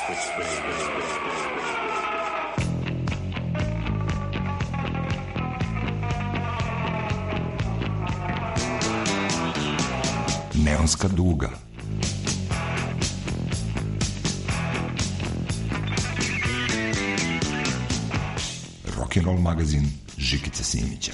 Neonska duga. Rock'n'roll magazin Žikice Simića.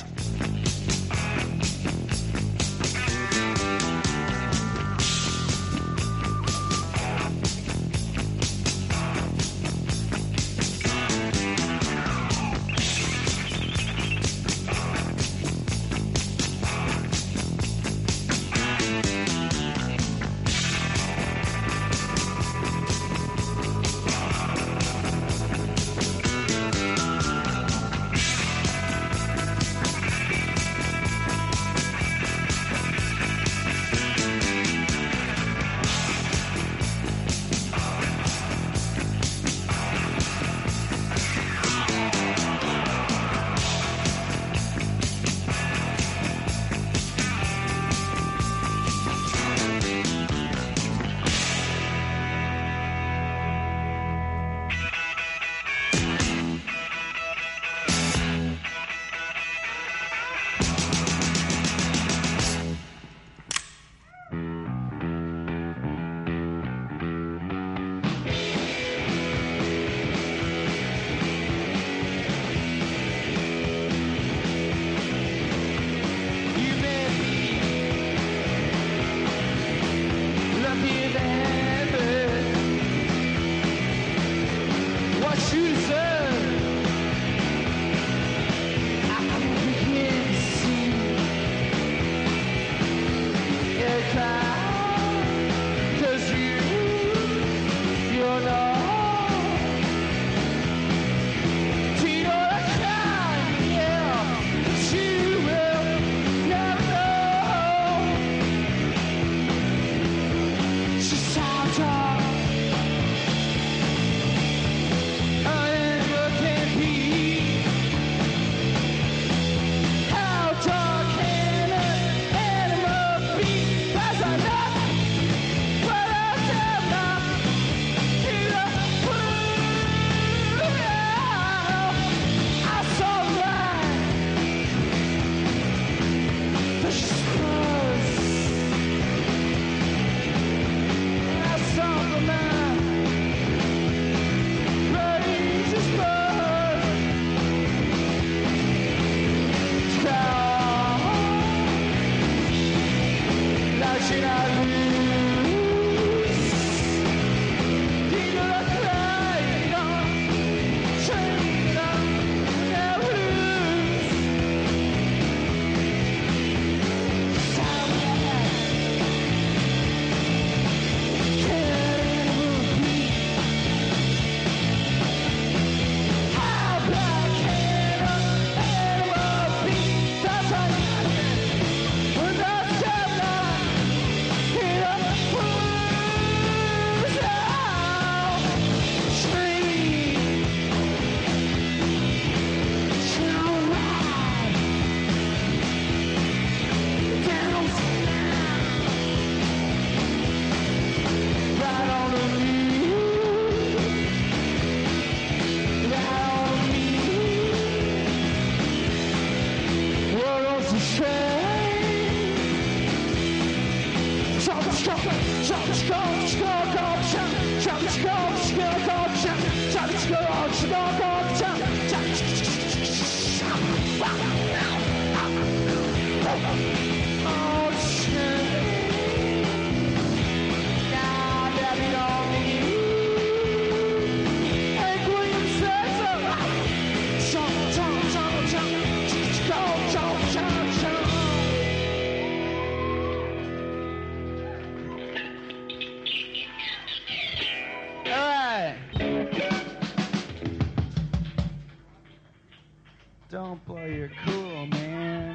Don't blow your cool, man.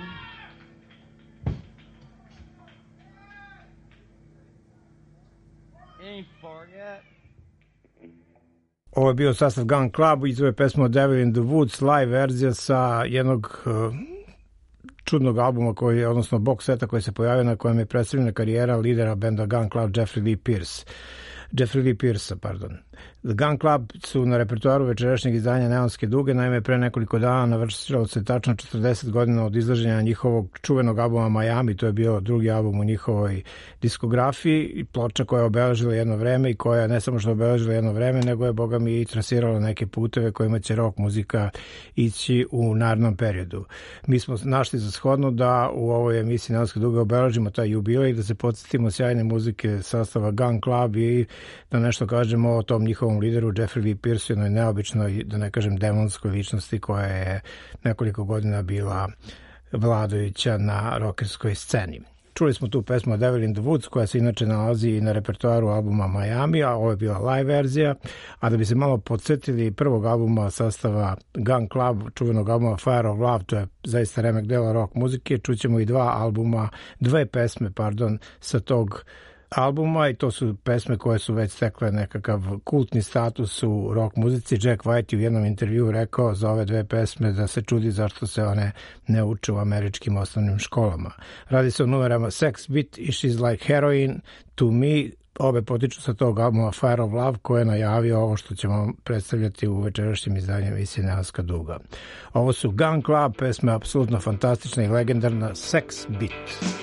Ain't far yet. Ovo je bio sastav Gun Club, iz ove pesme Devil in the Woods, live verzija sa jednog čudnog albuma, odnosno box seta koji se pojavio, na kojem je predstavljena karijera lidera benda Gun Club Jeffrey Lee Pierce. The Gun Club su na repertoaru večerašnjeg izdanja Neonske duge, naime pre nekoliko dana navršilo se tačno 40 godina od izlaženja njihovog čuvenog albuma Miami, to je bio drugi album u njihovoj diskografiji i ploča koja je obeležila jedno vreme i koja ne samo što je obeležila jedno vreme, nego je, boga mi, i trasirala neke puteve kojima će rock muzika ići u narednom periodu. Mi smo našli za shodno da u ovoj emisiji Neonske duge obeležimo taj jubilej i da se podsjetimo sjajne muzike sastava Gun Club i da nešto kažemo o tom njihovom lideru Jeffrey V. Pierce, jednoj neobičnoj, da ne kažem demonskoj ličnosti koja je nekoliko godina bila vladajuća na rockerskoj sceni. Čuli smo tu pesmu Devil in the Woods koja se inače nalazi i na repertoaru albuma Miami, a ovo je bila live verzija, a da bi se malo podsjetili prvog albuma sastava Gun Club, čuvenog albuma Fire of Love, to je zaista remek dela rock muzike, čućemo i dve pesme sa tog albuma i to su pesme koje su već stekle nekakav kultni status u rock muzici. Jack White je u jednom intervju rekao za ove dve pesme da se čudi zašto se one ne uče u američkim osnovnim školama. Radi se o numerama Sex Beat i She's Like Heroin to Me, obe potiču sa tog albuma Fire of Love koje je najavio ovo što ćemo predstavljati u večerašnjem izdanju emisije Neonska duga. Ovo su Gun Club, pesma apsolutno fantastična i legendarna Sex Beat.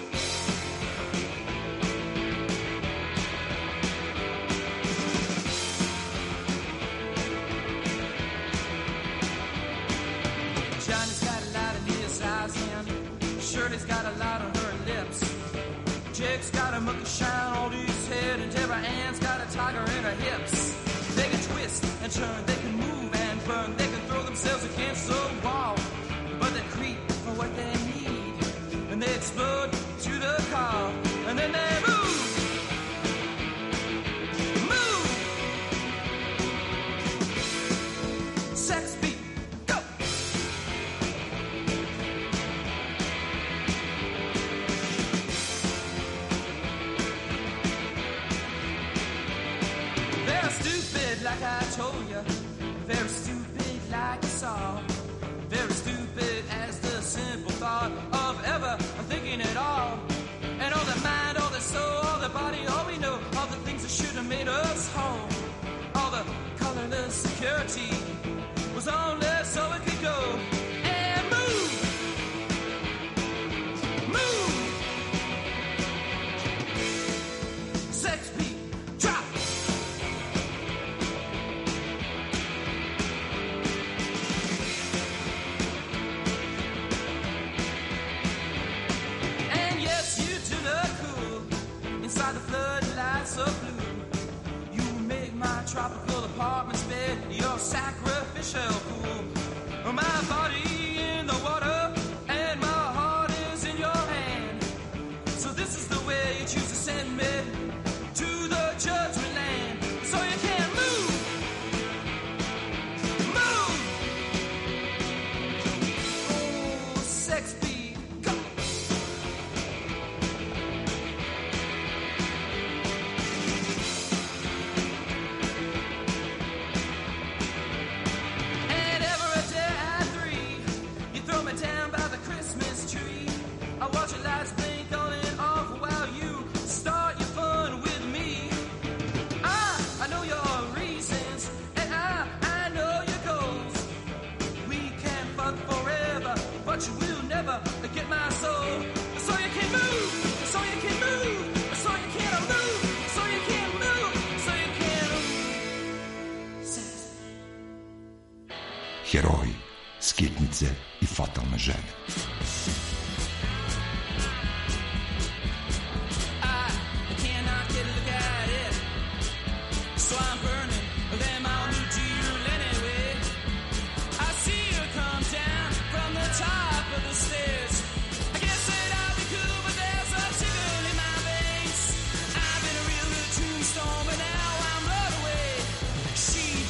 Heroji, skitnice i fatalne žene.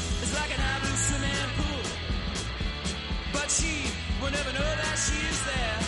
We'll never know that she is there.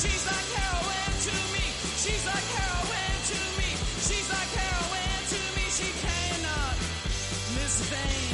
She's like heroin to me. She's like heroin to me. She's like heroin to me. She cannot miss a thing.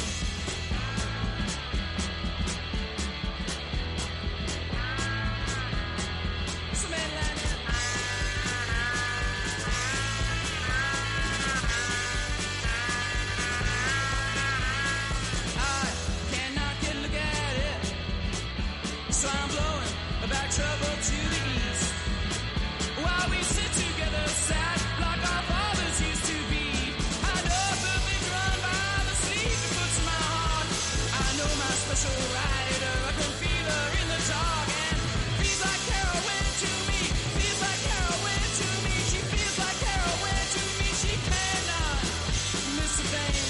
So I'm blowing back trouble to the east, while we sit together sad like our fathers used to be. I know a perfect run by the sleep it puts in my heart. I know my special rider, I can feel her in the dark, and feels like heroin to me, feels like heroin to me. She feels like heroin to me. She cannot miss a thing.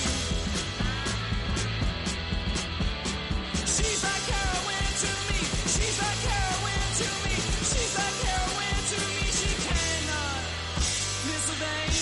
She's like heroin to me. She's like heroin to me. She's like heroin to me. She cannot miss a thing.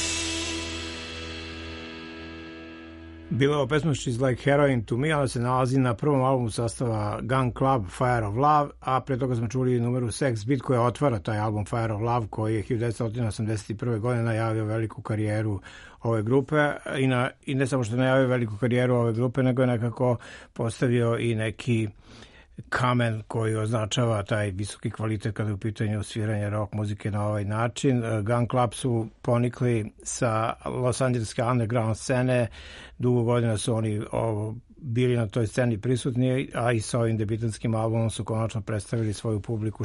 Bila je pesma She's Like Heroin to Me, ona se nalazi na prvom albumu sastava Gun Club Fire of Love, a pre toga smo čuli numeru Sex Beat koja otvara taj album Fire of Love, koji je 1981. godine najavio veliku karijeru ove grupe i ne samo što najavio veliku karijeru ove grupe, nego je nekako postavio i neki kamen koji označava taj visoki kvalitet kada je u pitanju sviranja rock muzike na ovaj način. Gun Club su ponikli sa Los Angeleske underground scene, dugo godina su oni bili na toj sceni prisutni, a i sa ovim debitanskim albumom su konačno predstavili svoju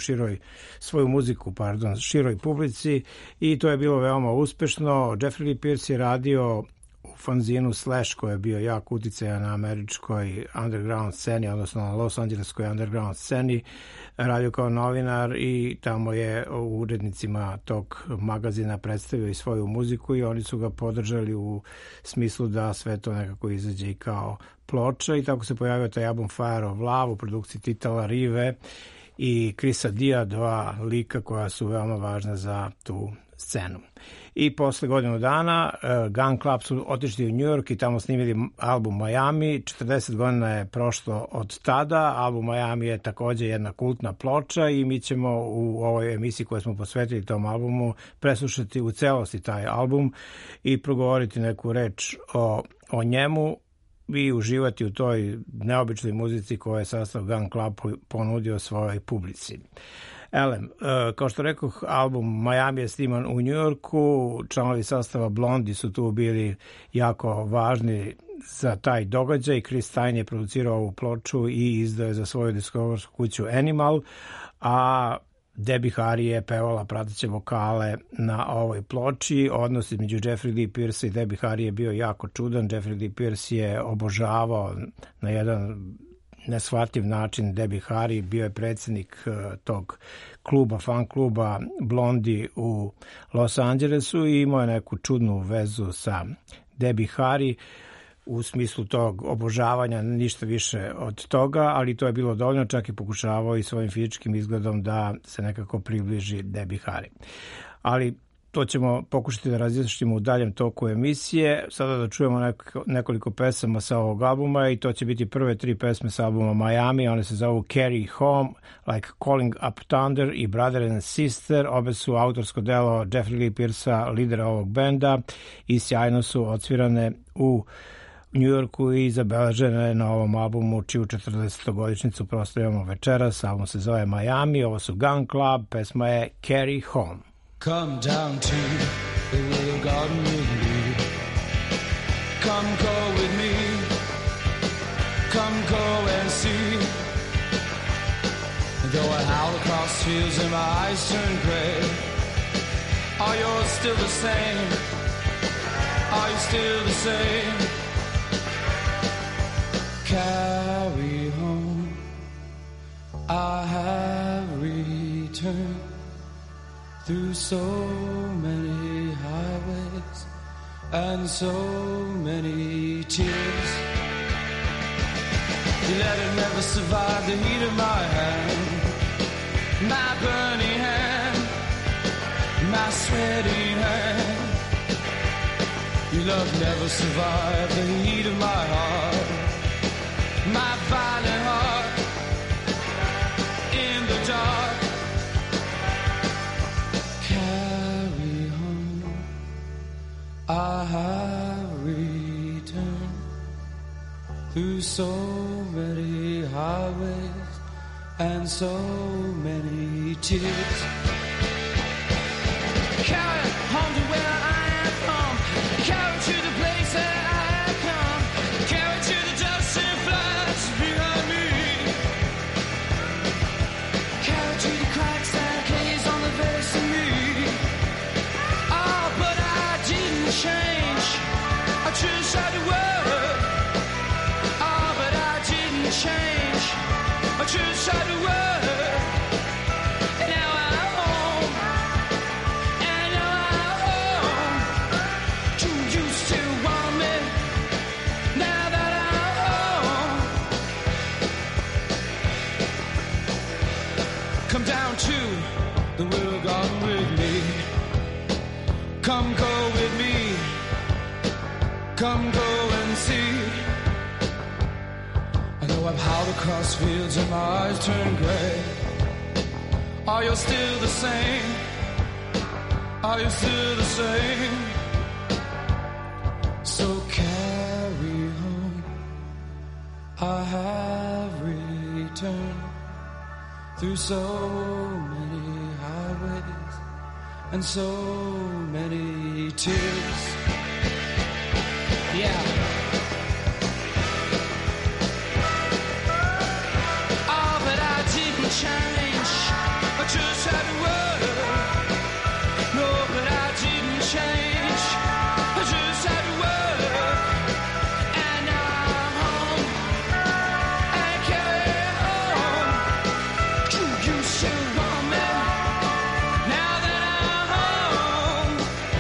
muziku široj publici i to je bilo veoma uspešno. Jeffrey Lee Pierce je radio u fanzinu Slash, koji je bio jak uticajan na američkoj underground sceni, odnosno na Los Angeleskoj underground sceni, radio kao novinar i tamo je u urednicima tog magazina predstavio i svoju muziku i oni su ga podržali u smislu da sve to nekako izađe i kao ploča i tako se pojavio taj album Fire of Love u produkciji Titala Rive i Chrisa Dia, dva lika koja su veoma važna za tu scenu. I posle godinu dana Gun Club su otišli u New York i tamo snimili album Miami. 40 godina je prošlo od tada. Album Miami je takođe jedna kultna ploča i mi ćemo u ovoj emisiji koju smo posvetili tom albumu preslušati u celosti taj album i progovoriti neku reč o njemu i uživati u toj neobičnoj muzici koju je sastav Gun Club ponudio svojoj publici. Elem, kao što rekoh, album Miami je sniman u New Yorku, članovi sastava Blondie su tu bili jako važni za taj događaj. Chris Stein je producirao ovu ploču i izdao je za svoju diskografsku kuću Animal, a Debbie Harry je pevala prateće vokale na ovoj ploči. Odnos između Jeffrey Lee Pierce i Debbie Harry je bio jako čudan. Jeffrey Lee Pierce je obožavao na jedan neshvatljiv način Debbie Harry, bio je predsjednik tog kluba, fan kluba Blondie u Los Angelesu i imao je neku čudnu vezu sa Debbie Harry u smislu tog obožavanja, ništa više od toga, ali to je bilo dovoljno, čak i pokušavao i svojim fizičkim izgledom da se nekako približi Debbie Harry. Ali to ćemo pokušati da razjasnimo u daljem toku emisije. Sada da čujemo nekoliko pesama sa ovog albuma i to će biti prve 3 pesme sa albuma Miami. One se zovu Carry Home, Like Calling Up Thunder i Brother and Sister. Obe su autorsko delo Jeffrey Lee Pierce-a, lidera ovog benda, i sjajno su odsvirane u New Yorku i zabeležene na ovom albumu, čiju 40-godišnjicu proslavljamo večeras. Album se zove Miami, ovo su Gun Club, pesma je Carry Home. Come down to the little garden with me. Come go with me. Come go and see. Though I howl across fields and my eyes turn gray, are yours still the same? Are you still the same? Carry home, I have returned through so many highways and so many tears. You let it never survive the heat of my hand, my burning hand, my sweaty hand. Your love never survived the heat of my heart, my violent heart in the dark. I have returned through so many highways and so many tears. Carry home to where I am from. Carry to the place that I have come. Carry to the dust and floods behind me. Carry to the cracks that gaze on the face of me. Oh, but I didn't change. I just had to work. Oh, but I didn't change. I just had to work. And now I'm home. And now I'm home. Do you still want me? Now that I'm home. Come down to the Willow Garden with me. Come go with me. Come go and see. I know I've howled across fields and my eyes turn gray. Are you still the same? Are you still the same? So carry home. I have returned through so many highways and so many tears. Yeah. Oh, but I didn't change. I just had to work. No, but I didn't change. I just had to work. And now I'm home. And carry home. Do you still want me? Now that I'm home.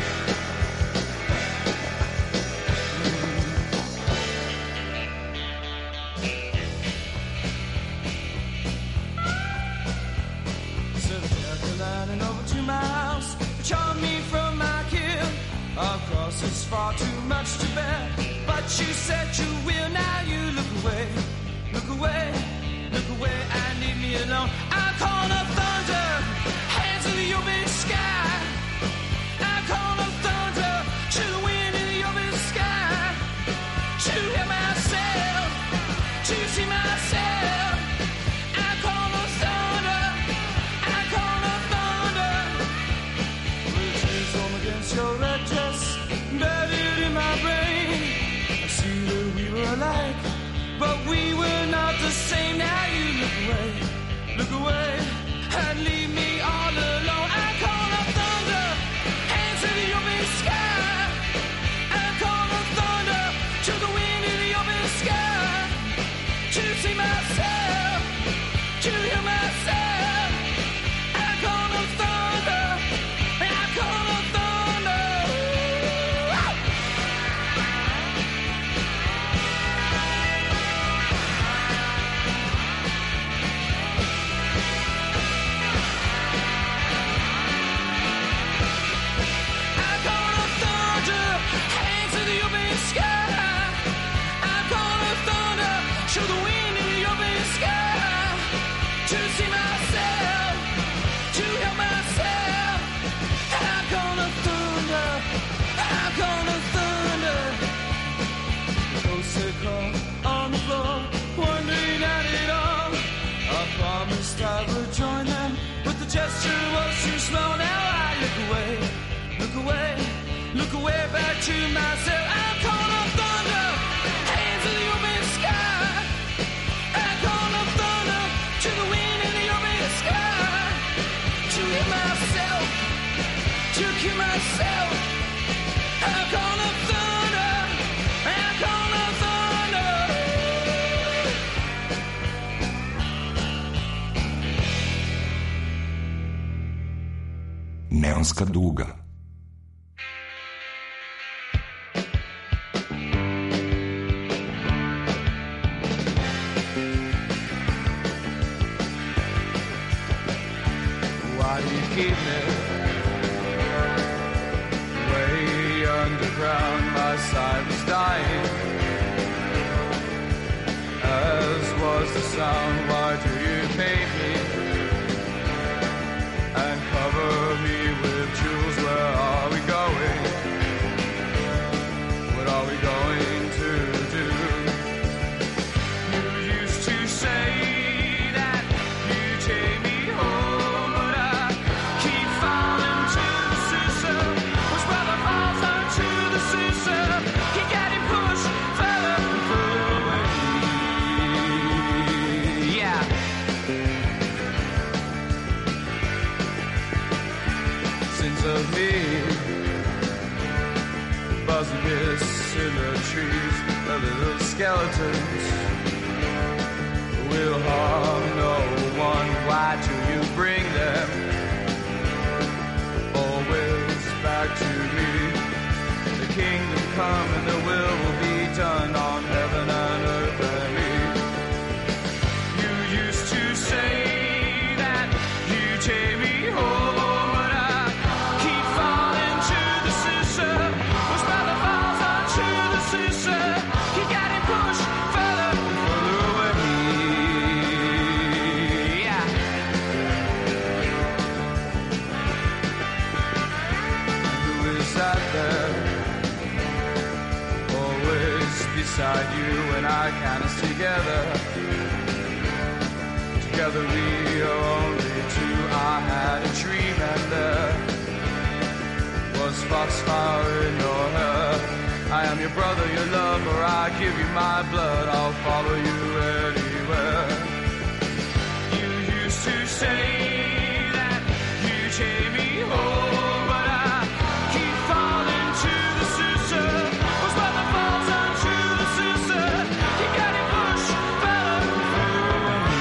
Instead of calculating over 2 miles, charm me from my kill. Our cross is far too much to bear, but you said you will. Now you look away, look away, look away, and leave me alone. I call up thunder, hands in the open sky. I call up thunder to the wind in the open sky. To hear myself, to see myself. I call up thunder, I call up thunder. Bridges home against your red dress, embedded in my brain. I see that we were alike, but we were not the same. Now you look away, and leave me all alone. I call up thunder, hands in the open sky. I call up thunder to the wind in the open sky. To see myself, to hear myself. I call up thunder, I call up thunder. I call up thunder, hands in the open sky. I call up thunder, show the wind in the open sky. To see myself, to hear myself. I call up thunder, I call up thunder. Ghosts that crawl on the floor, wondering at it all. I promised I would join them, but the gesture was too small. Now I look away, look away, look away back to myself. I call up thunder, hands in the open sky. I call up thunder to the wind in the open sky. To hear myself, to hear myself. I call up thunder, I call up thunder. Neonska duga. Why do you keep me way underground? My side was dying, as was the sound. Why do you paint me and cover me with jewels? Where are we going? because of me. Buzzing hiss in the trees, the little skeletons will harm no one. Why do you bring them always back to me? The kingdom come and the will be done on heaven and earth and me. You used to say that you take me home, but I keep falling to the scissor. Which brother falls onto the scissor, keep getting pushed further and further away. Yeah. Who is that there? Always beside you and I count us together. Together we are only two. I had a dream and there was foxfire in your hair. I am your brother, your lover, I give you my blood, I'll follow you anywhere. You used to say that you take me home, but I keep falling to the scissor. Whose brother falls onto the scissor, keep getting pushed further and further away.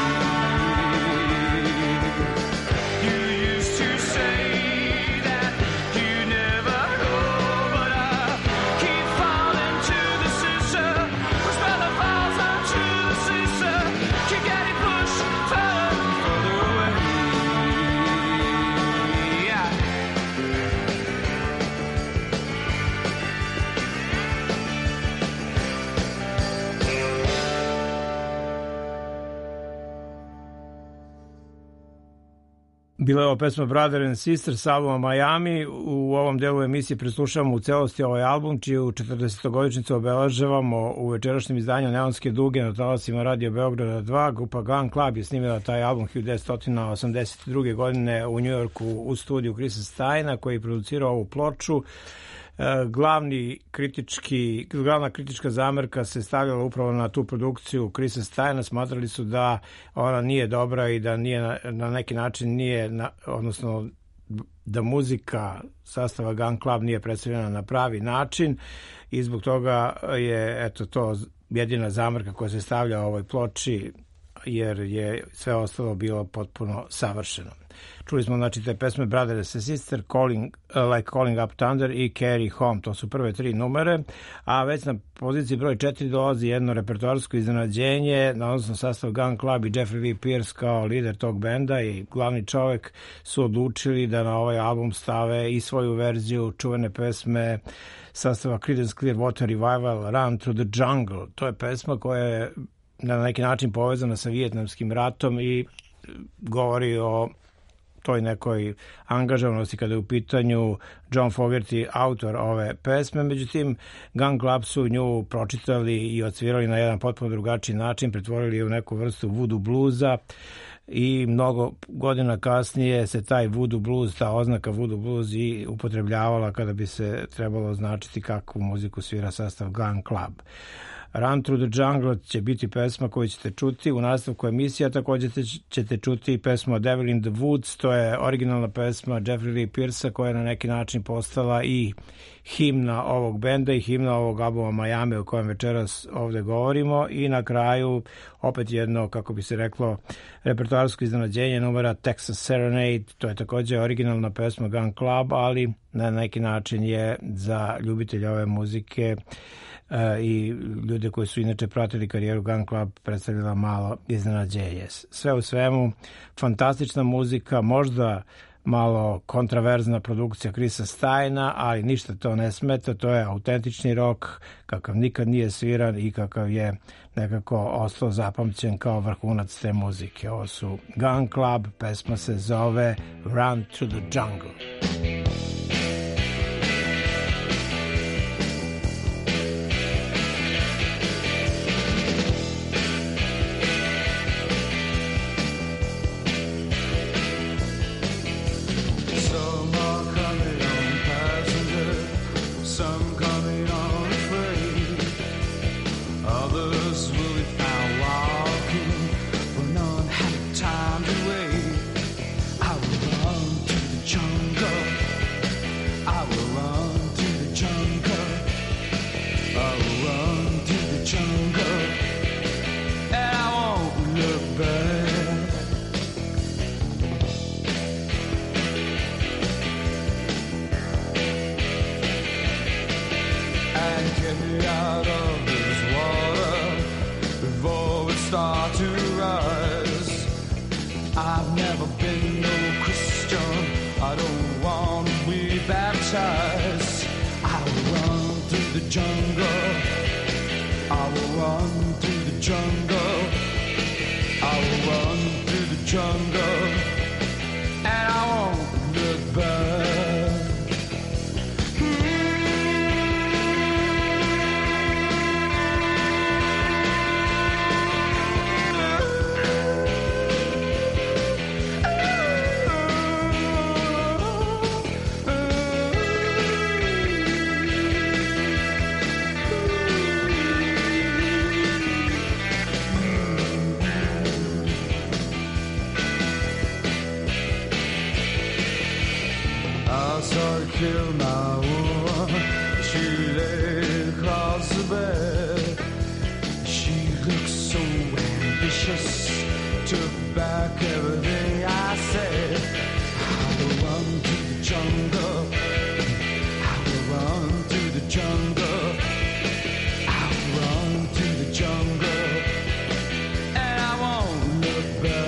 You used to say that you never know, but I keep falling to the scissor. Whose brother falls onto the scissor, keep getting pushed further and further away. Yeah. Bila je ovo pesma Brother and Sister s albuma Miami. U ovom delu emisije preslušavamo u celosti ovaj album, čiju 40-godišnjicu obeležavamo u večerašnjem izdanju Neonske duge na talasima Radio Beograda 2. Grupa Gun Club je snimila taj album 1982. godine u Njujorku u studiju Chrisa Steina, koji je producirao ovu ploču. Glavna kritička zamerka se stavljala upravo na tu produkciju Chrisa Steina. Smatrali su da ona nije dobra i da nije na neki način odnosno da muzika sastava Gun Club nije predstavljena na pravi način i zbog toga je to jedina zamerka koja se stavlja u ovoj ploči, jer je sve ostalo bilo potpuno savršeno. Čuli smo te pesme Brother and Sister, Like Calling Up Thunder i Carry Home. To su prve tri numere, a već na poziciji broj 4 dolazi jedno repertoarsko iznenađenje, odnosno sastav Gun Club i Jeffrey Lee Pierce kao lider tog benda i glavni čovek su odlučili da na ovaj album stave i svoju verziju čuvene pesme sastava Creedence Clearwater Revival Run Through the Jungle. To je pesma koja je na neki način povezana sa Vijetnamskim ratom i govori o toj nekoj angažovanosti kada je u pitanju John Fogerty, autor ove pesme. Međutim, Gun Club su nju pročitali i odsvirali na jedan potpuno drugačiji način, pretvorili je u neku vrstu voodoo bluza i mnogo godina kasnije se taj voodoo blues, ta oznaka voodoo blues i upotrebljavala kada bi se trebalo označiti kakvu muziku svira sastav Gun Club. Run Through the Jungle će biti pesma koju ćete čuti u nastavku emisija. Također ćete čuti pesmu Devil in the Woods, to je originalna pesma Jeffrey Lee Pierce koja je na neki način postala i himna ovog benda i himna ovog albuma Miami o kojem večeras ovde govorimo. I na kraju opet jedno, kako bi se reklo, repertoarsko iznenađenje numera Texas Serenade. To je također originalna pesma Gun Club, ali na neki način je za ljubitelje ove muzike i ljude koji su inače pratili karijeru Gun Club predstavljala malo iznenađenje. Sve u svemu, fantastična muzika, možda malo kontraverzna produkcija Chrisa Steina, ali ništa to ne smeta, to je autentični rock kakav nikad nije sviran i kakav je nekako ostao zapamćen kao vrhunac te muzike. Ovo su Gun Club, pesma se zove Run Through the Jungle. Time to wait. I will run to the jungle. get me out of this water before we start to rise. I've never been no Christian, I don't want to be baptized. I will run through the jungle, I will run through the jungle, I will run through the jungle, and I won't look back. Kill my woman, she lay across the bed. She looked so ambitious, took back everything I said. I will run through the jungle, I will run through the jungle, I will run through the jungle, and I won't look back.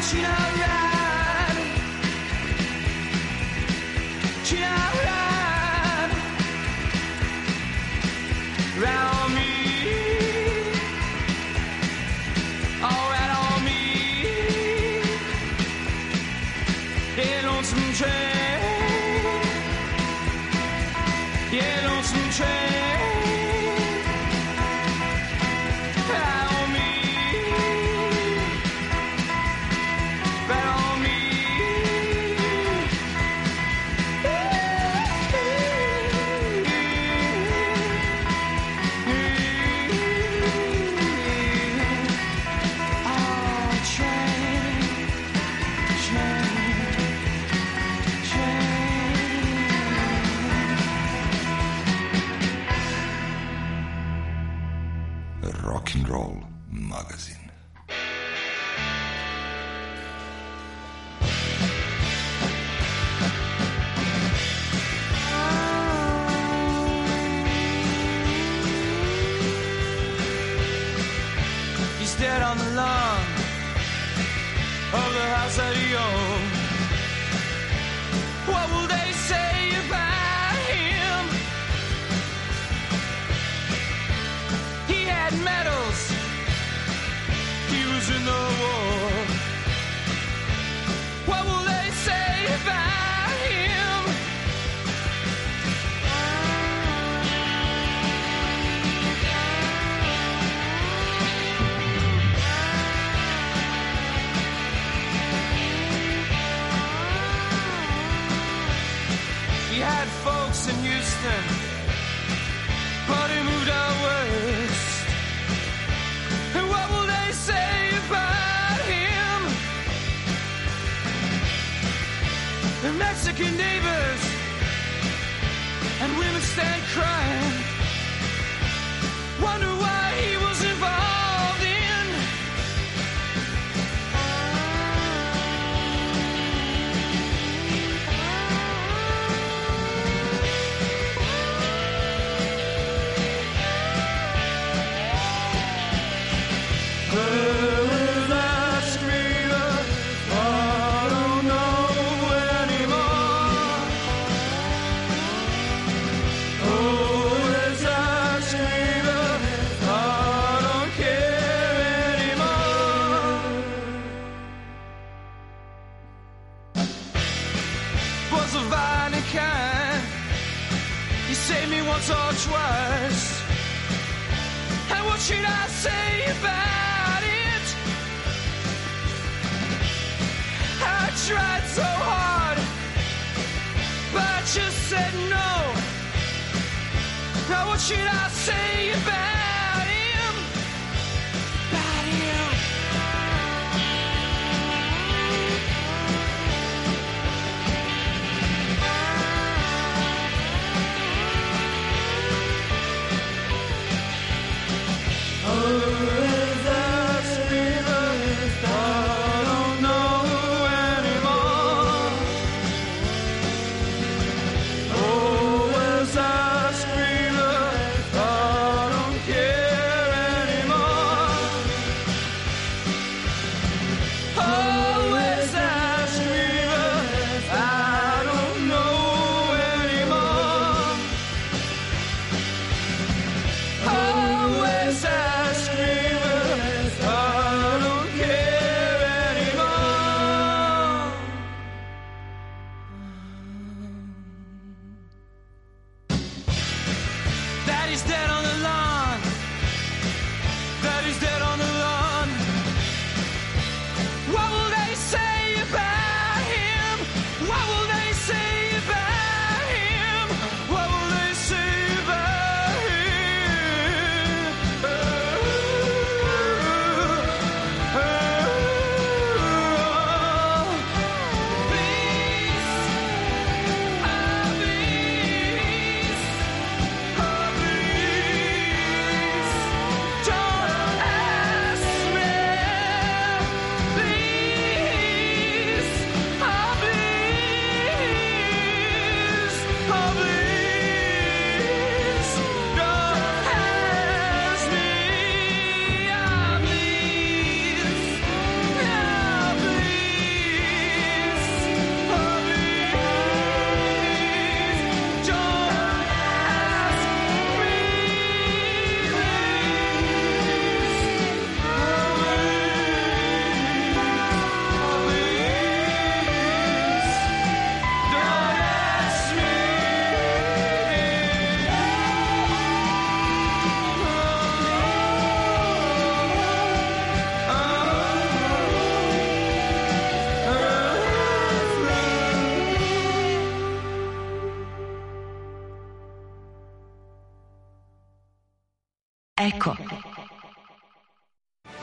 you not ride? You not ride? Ride on me. Oh, ride on me. Yeah, lonesome train. Yeah, lonesome train. Rock'n'Roll Magazine. He's dead on the lawn of the house that he owned. What will they say about him? He had medals. He was in the war. What will they say about him? He had folks in Houston, but he moved out west. And what will they say about him? The Mexican neighbors and women stand crying. Wonder why he was involved in. Once or twice, and what should I say about it? I tried so hard, but I just said no. Now what should I say about him? About him? I don't care.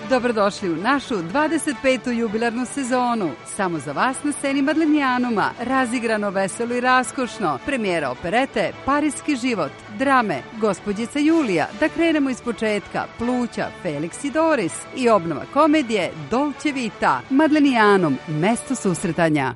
Dobrodošli u našu 25. jubilarnu sezonu. Samo za vas na sceni Madlenijanuma. Razigrano, veselo i raskošno. Premijera operete Parijski život, drame Gospođica Julija, da krenemo iz početka, Pluća, Felix i Doris i obnova komedije Dolce Vita. Madlenijanum, mesto susretanja.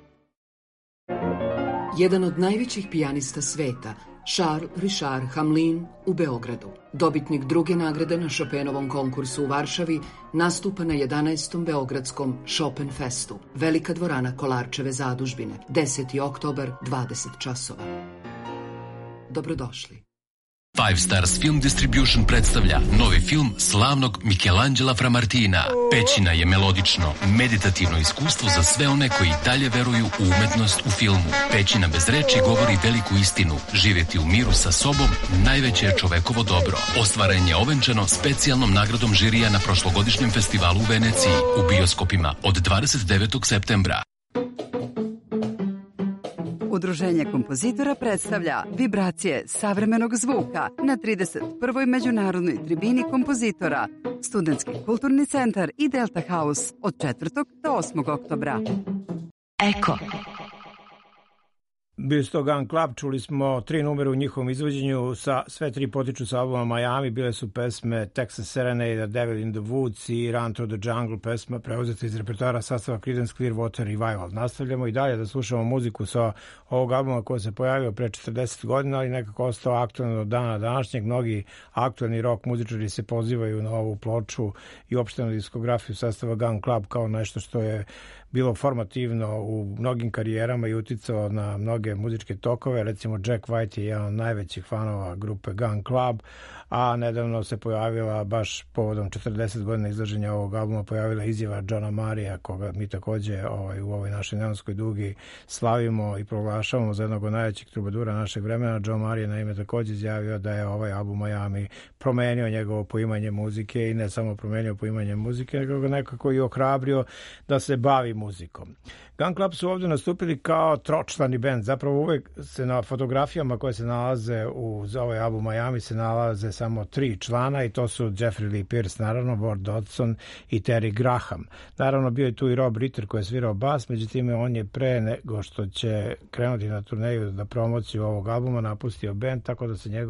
Jedan od najvećih pijanista sveta, Charles Richard Hamelin u Beogradu. Dobitnik druge nagrade na Chopinovom konkursu u Varšavi nastupa na 11. Beogradskom Chopin Festu. Velika dvorana Kolarčeve zadužbine. 10. oktobar, 20 časova. Dobrodošli. Five Stars Film Distribution predstavlja novi film slavnog Michelangela Framartina. Pećina je melodično, meditativno iskustvo za sve one koji dalje veruju u umetnost u filmu. Pećina bez reči govori veliku istinu. Živjeti u miru sa sobom najveće je čovekovo dobro. Ostvaren je ovenčano specijalnom nagradom žirija na prošlogodišnjem festivalu u Veneciji. U bioskopima od 29. septembra. Udruženje kompozitora predstavlja vibracije savremenog zvuka na 31. međunarodnoj tribini kompozitora, Studentski kulturni centar i Delta House od 4. do 8. oktobra. Eko. Bio to Gun Club, čuli smo 3 numere u njihovom izvođenju, sve 3 potiču sa albuma Miami, bile su pesme Texas Serenade, The Devil in the Woods i Run Through the Jungle, pesma preuzeta iz repertoara sastava Creedence Clearwater Revival. Nastavljamo i dalje da slušamo muziku sa ovog albuma koji se pojavio pre 40 godina, ali nekako ostao aktualno do dana današnjeg. Mnogi aktualni rock muzičari se pozivaju na ovu ploču i opštenu diskografiju sastava Gun Club kao nešto što je bilo formativno u mnogim karijerama i uticao na mnoge muzičke tokove. Recimo Jack White je jedan od najvećih fanova grupe Gun Club, a nedavno se pojavila, baš povodom 40 godina izlaženja ovog albuma, pojavila izjava Johna Marija, koga mi takođe u ovoj našoj neonskoj dugi slavimo i proglašavamo za jednog od najvećih trubadura našeg vremena. John Marija naime takođe izjavio da je ovaj album Miami promenio njegovo poimanje muzike i ne samo promenio poimanje muzike, nego ga nekako i ohrabrio da se bavi muzikom. Gun Club su ovdje nastupili kao tročlani bend. Zapravo uvek se na fotografijama koje se nalaze za ovaj album Miami se nalaze samo 3 člana i to su Jeffrey Lee Pierce, naravno, Ward Dodson i Terry Graham. Naravno bio je tu i Rob Ritter koji je svirao bas, međutim on je pre nego što će krenuti na turneju da promociju ovog albuma napustio bend, tako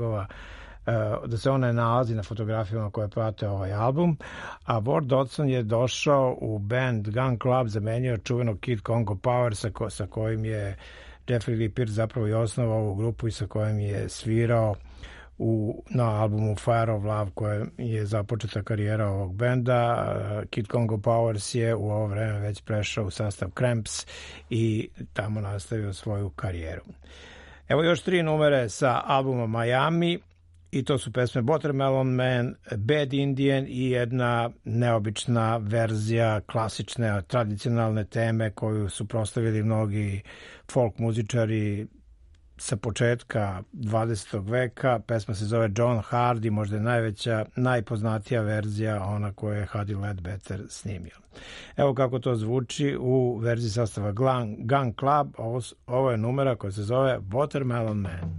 da se on ne nalazi na fotografijama koje prate ovaj album, a Ward Dodson je došao u band Gun Club, zamenio čuvenog Kid Congo Power sa kojim je Jeffrey Lee Pierce zapravo i osnovao ovu grupu i sa kojim je svirao na albumu Fire of Love kojem je započeta karijera ovog benda. Kid Congo Powers je u ovo vreme već prešao u sastav Cramps i tamo nastavio svoju karijeru. Evo još 3 numere sa albuma Miami. I to su pesme Watermelon Man, Bad Indian i jedna neobična verzija klasične, tradicionalne teme koju su prostavili mnogi folk muzičari sa početka 20. veka. Pesma se zove John Hardy, možda je najpoznatija verzija, ona koju je Huddy Ledbetter snimio. Evo kako to zvuči u verziji sastava Gun Club. Ovo je numera koja se zove Watermelon Man.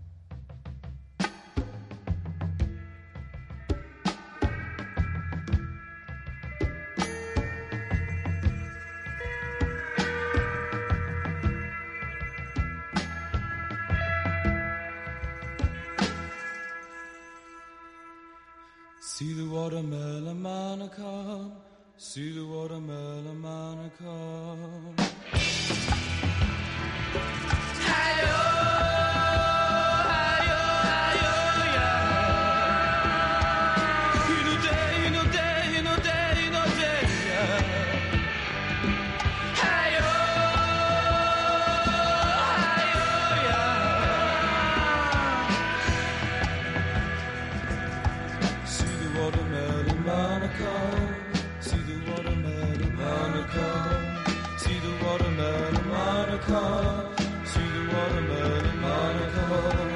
See the watermelon man come, see the watermelon man come. Hi-yo, hi-yo, hi-yo, yeah. In a day, in a day, in a day, in a day, yeah. Hi-yo, hi-yo, yeah. See the watermelon man come, see the watermelon man come, see the watermelon man come, see the watermelon man come.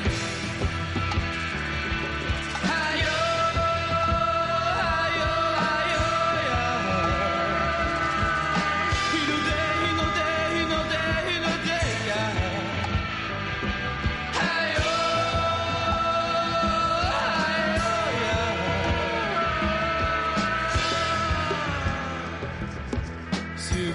Hi-yo, hi-yo, hi-yo, yeah. In a day, in a day, in a day, in a day, yeah. Hi-yo, hi-yo, yeah.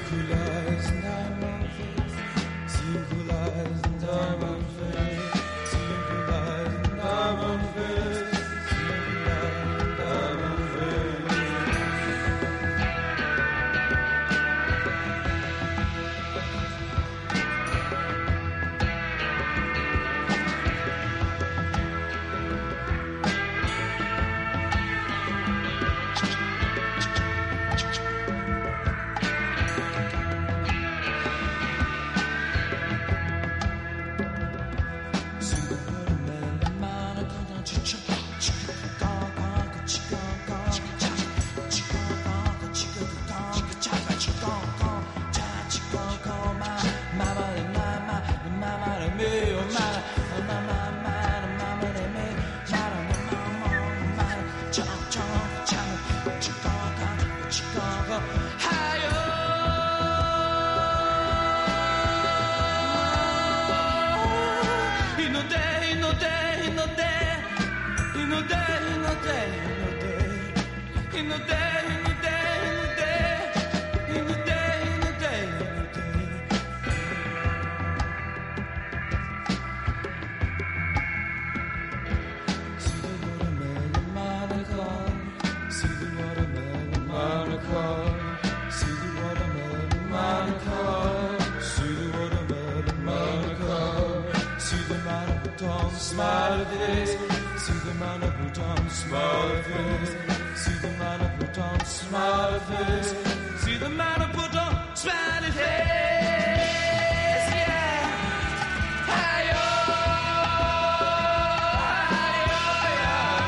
Smiley face, see the man who put on smiley face, see the man who put on smiley face, see the man who put on smiley face, yeah. Hi-yo, hi-yo, yeah.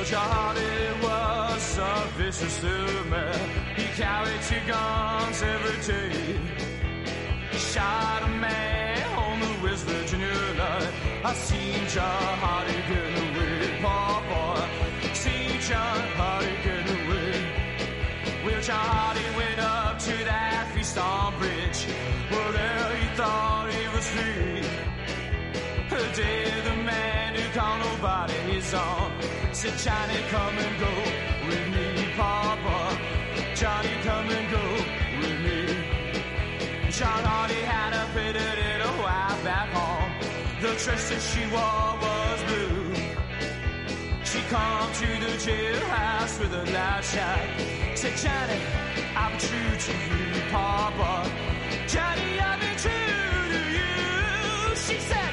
Well, John Hardy was a vicious little man. He carried 2 guns every day. He shot a man on the West Virginia line. I seen John Hardy getting away, poor boy. Seen John Hardy getting away. Well, John Hardy went up to that Freestone Bridge. Well, there he thought he was free. The day the man who called nobody his own said, Johnny, come and go with me, Papa. Johnny, come and go with me. John Hardy had a pretty little wife back home. The dress that she wore was blue. She come to the jailhouse with a loud shout. Said, Johnny, I've been true to you, Papa. Johnny, I've been true to you. She said,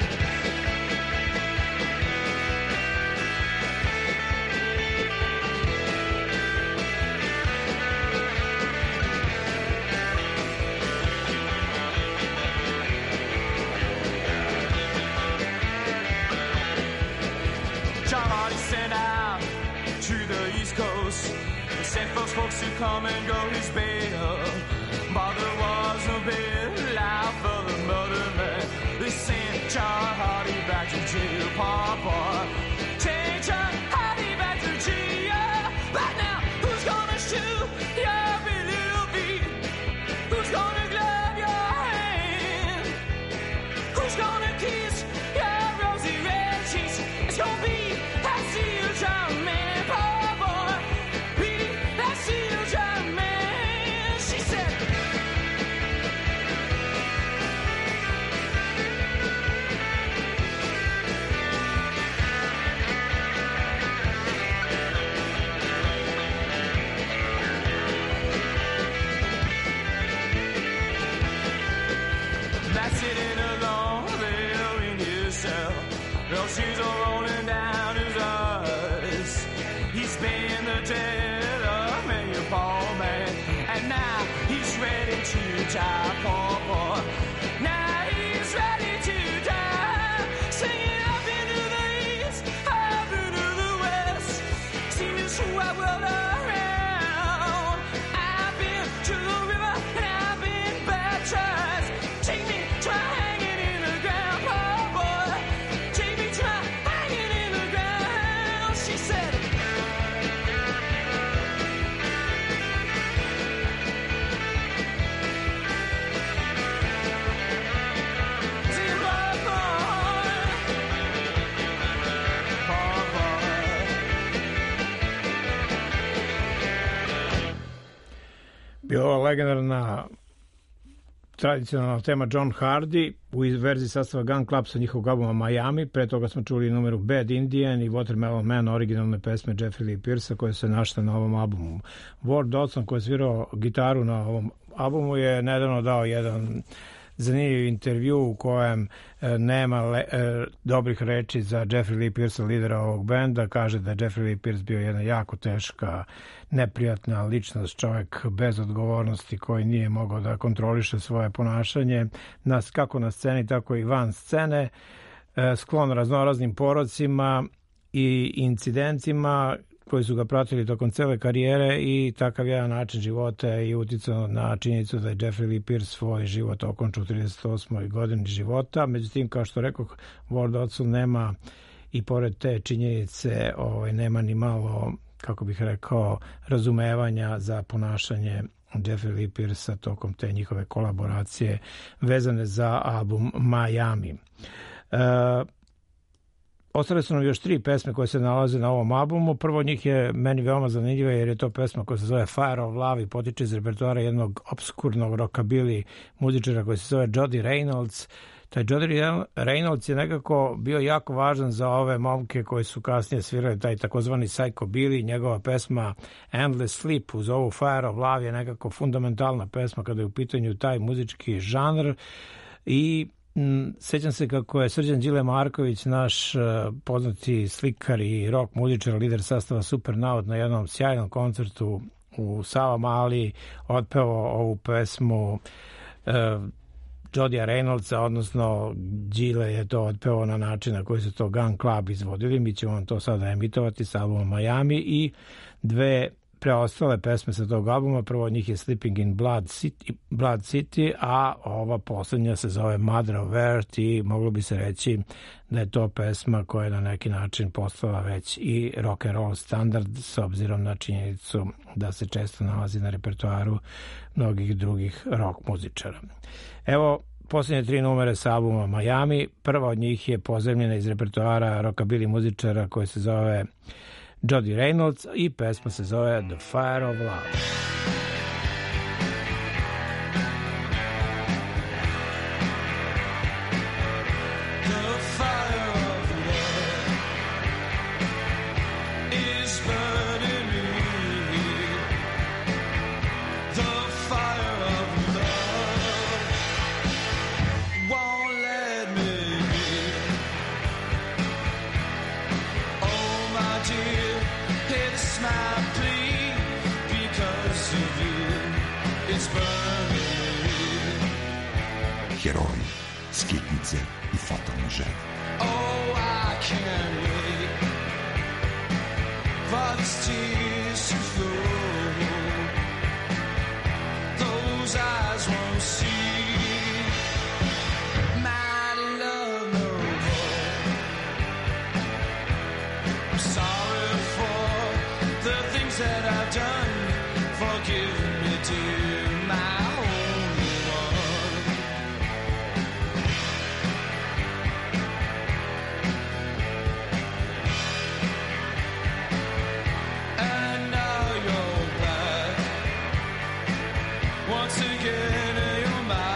John Hardy sent out to the East Coast and sent folks to come and go his bail. But there was no bail out for the murder man. They sent John Hardy back to jail, Papa. Take John Hardy back to jail. But now, who's gonna shoot your big little feet? Who's gonna glove your hand? Who's gonna kiss your rosy red cheeks? It's gonna be that seal John man, poor boy. Be that seal John man. She said, that's sitting alone there in his cell. Well, she's all rolling down his eyes. He's been the dead of many a poor man, and now he's ready to die, poor boy. Now he's ready to die, singing up into the east, up into the west, singing this wide world around. I've been to the river and I've been baptized. Take me to hanging in the ground, poor boy. Take me to hanging in the ground. She said, "Dear poor boy, poor boy." Bila ova legendarna tradicionalna tema John Hardy u verziji sastava Gun Club sa njihovog albuma Miami. Pre toga smo čuli numeru Bad Indian i Watermelon Man, originalne pesme Jeffrey Lee Pierce koje se našle na ovom albumu. Ward Dodson, koji je svirao gitaru na ovom albumu, je nedavno dao jedan zanimljiv intervju u kojem nema dobrih reči za Jeffrey Lee Pierce, lidera ovog benda. Kaže da je Jeffrey Lee Pierce bio jedna jako teška, neprijatna ličnost, čovjek bez odgovornosti koji nije mogao da kontroliše svoje ponašanje kako na sceni, tako i van scene, sklon raznoraznim porocima i incidentima koji su ga pratili tokom cele karijere, i takav jedan način života je i uticao na činjenicu da je Jeffrey Lee Pierce svoj život okončao u 38. godini života. Međutim, kao što rekao, Ward Dodson nema, i pored te činjenice nema ni malo, kako bih rekao, razumevanja za ponašanje Jeffrey Lee Pierce tokom te njihove kolaboracije vezane za album Miami. Ostale su nam još 3 pesme koje se nalaze na ovom albumu. Prvo od njih je meni veoma zanimljiva jer je to pesma koja se zove Fire of Love i potiče iz repertoara jednog obskurnog rockabilly muzičara koji se zove Jody Reynolds. Taj Jody Reynolds je nekako bio jako važan za ove momke koji su kasnije svirali taj takozvani psychobilly. Njegova pesma Endless Sleep uz ovu Fire of Love je nekako fundamentalna pesma kada je u pitanju taj muzički žanr. I sećam se kako je Srđan Đile Marković, naš poznati slikar i rock muzičar, lider sastava Supernaut, na jednom sjajnom koncertu u Savamali otpevao ovu pesmu Jodija Reynoldsa, odnosno Đile je to otpevao na način na koji su to Gun Club izvodili. Mi ćemo vam to sada emitovati sa albuma Miami i dve preostale pesme sa tog albuma. Prvo od njih je Sleeping in Blood City, a ova poslednja se zove Mother of Earth i moglo bi se reći da je to pesma koja je na neki način postala već i rock and roll standard s obzirom na činjenicu da se često nalazi na repertoaru mnogih drugih rock muzičara. Evo posljednje 3 numere sa albuma Miami. Prva od njih je pozemljena iz repertoara rockabilly muzičara koji se zove Jody Reynolds i pesma se zove The Fire of Love. Heroji, skitnice i fatalne žene. Oh, I can't wait for these tears to flow. Those eyes won't see my love no more. I'm sorry for the things that I've done. Forgive me, dear, my only one. And now you're back once again in your mind.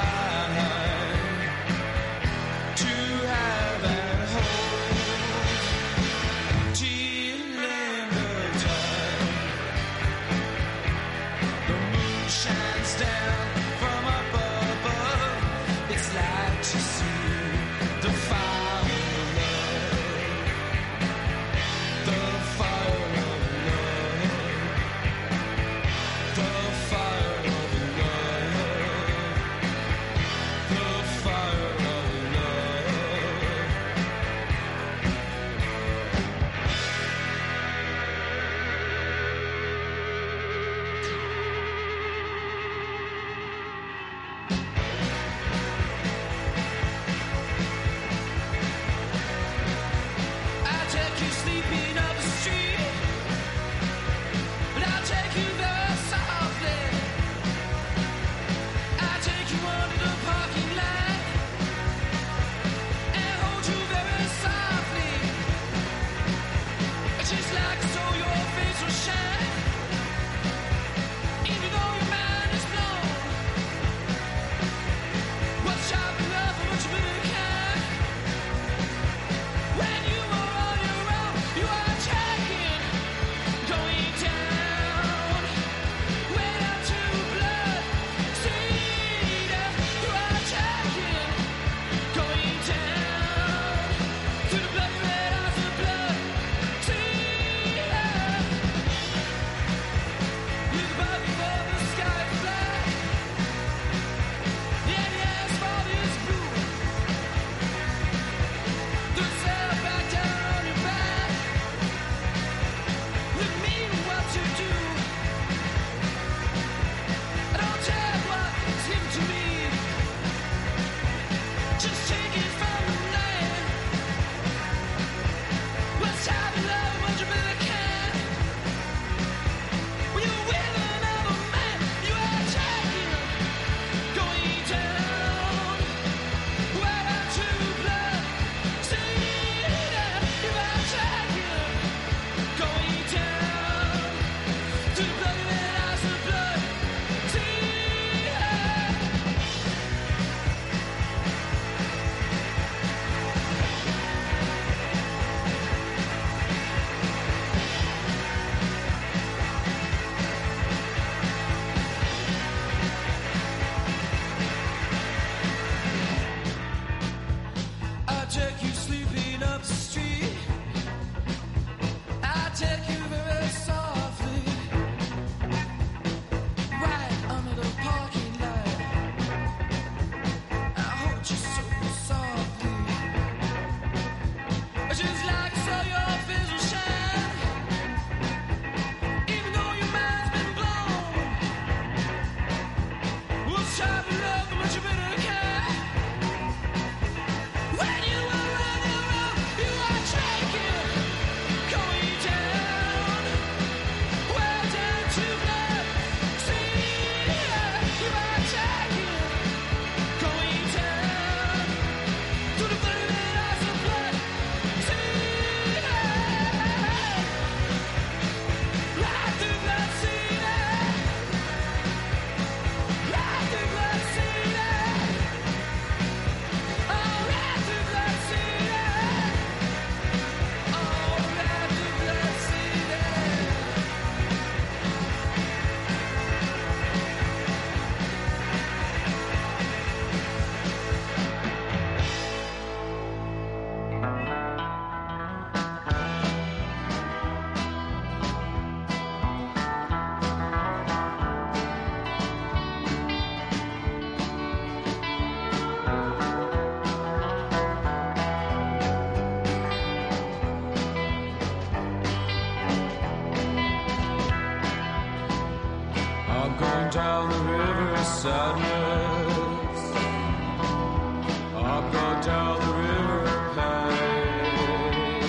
sadness. I'll go down the river of pain.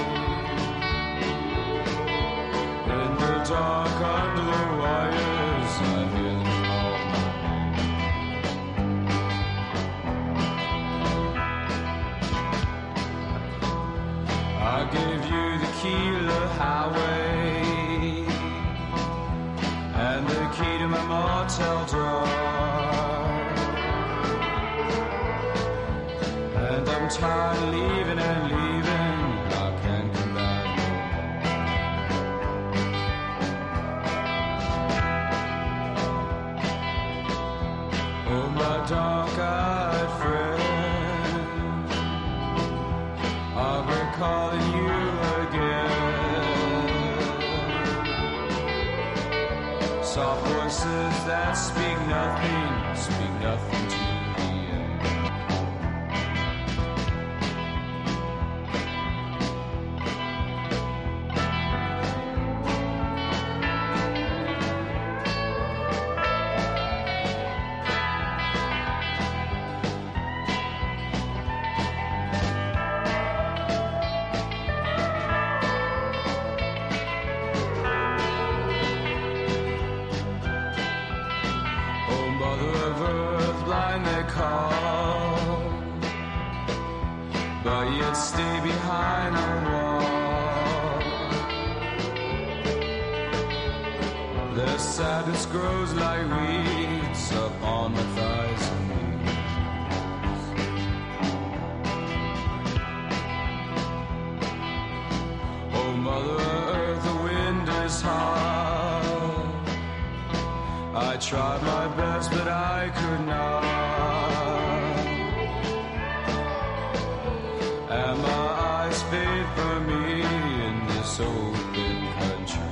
In the dark under the wires, I hear them call my name. I gave you the key to the highway and the key to my motel door. And I'm tired of leaving and leaving. I can't come back no more. Oh, my dark-eyed friend, I'll be calling you again. Soft voices that speak nothing to the end. But yet stay behind the wall. Their sadness grows like weeds up on my thighs and knees. Oh, Mother Earth, the wind is hard. I tried my best, but I could not. And my eyes fade for me in this open country.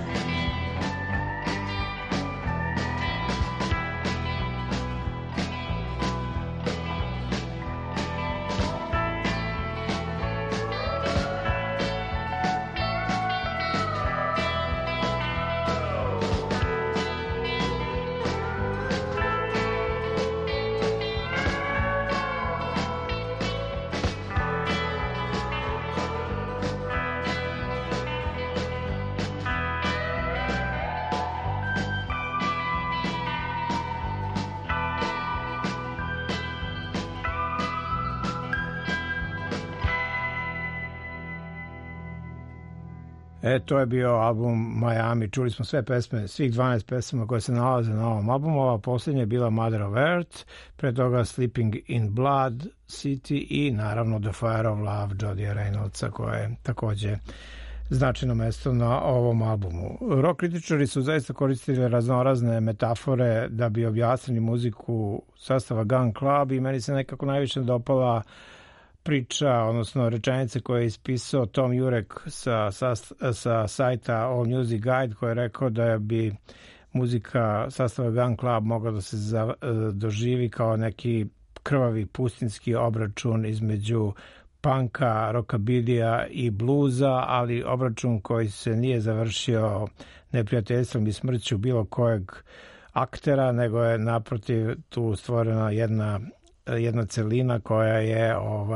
To je bio album Miami. Čuli smo sve pesme, svih 12 pesama koje se nalaze na ovom albumu. Ova posljednja je bila Mother of Earth, pre toga Sleeping in Blood City i naravno The Fire of Love Jodie Reynoldsa, koje je takođe značajno mesto na ovom albumu. Rock kritičari su zaista koristili raznorazne metafore da bi objasnili muziku sastava Gun Club i meni se nekako najviše dopala priča, odnosno rečenice koje je ispisao Tom Jurek sa sajta All Music Guide, koji je rekao da bi muzika sastava Gun Club mogla da se doživi kao neki krvavi pustinski obračun između punka, rockabilija i bluza, ali obračun koji se nije završio neprijateljstvom i smrću bilo kojeg aktera, nego je naprotiv tu stvorena jedna celina koja je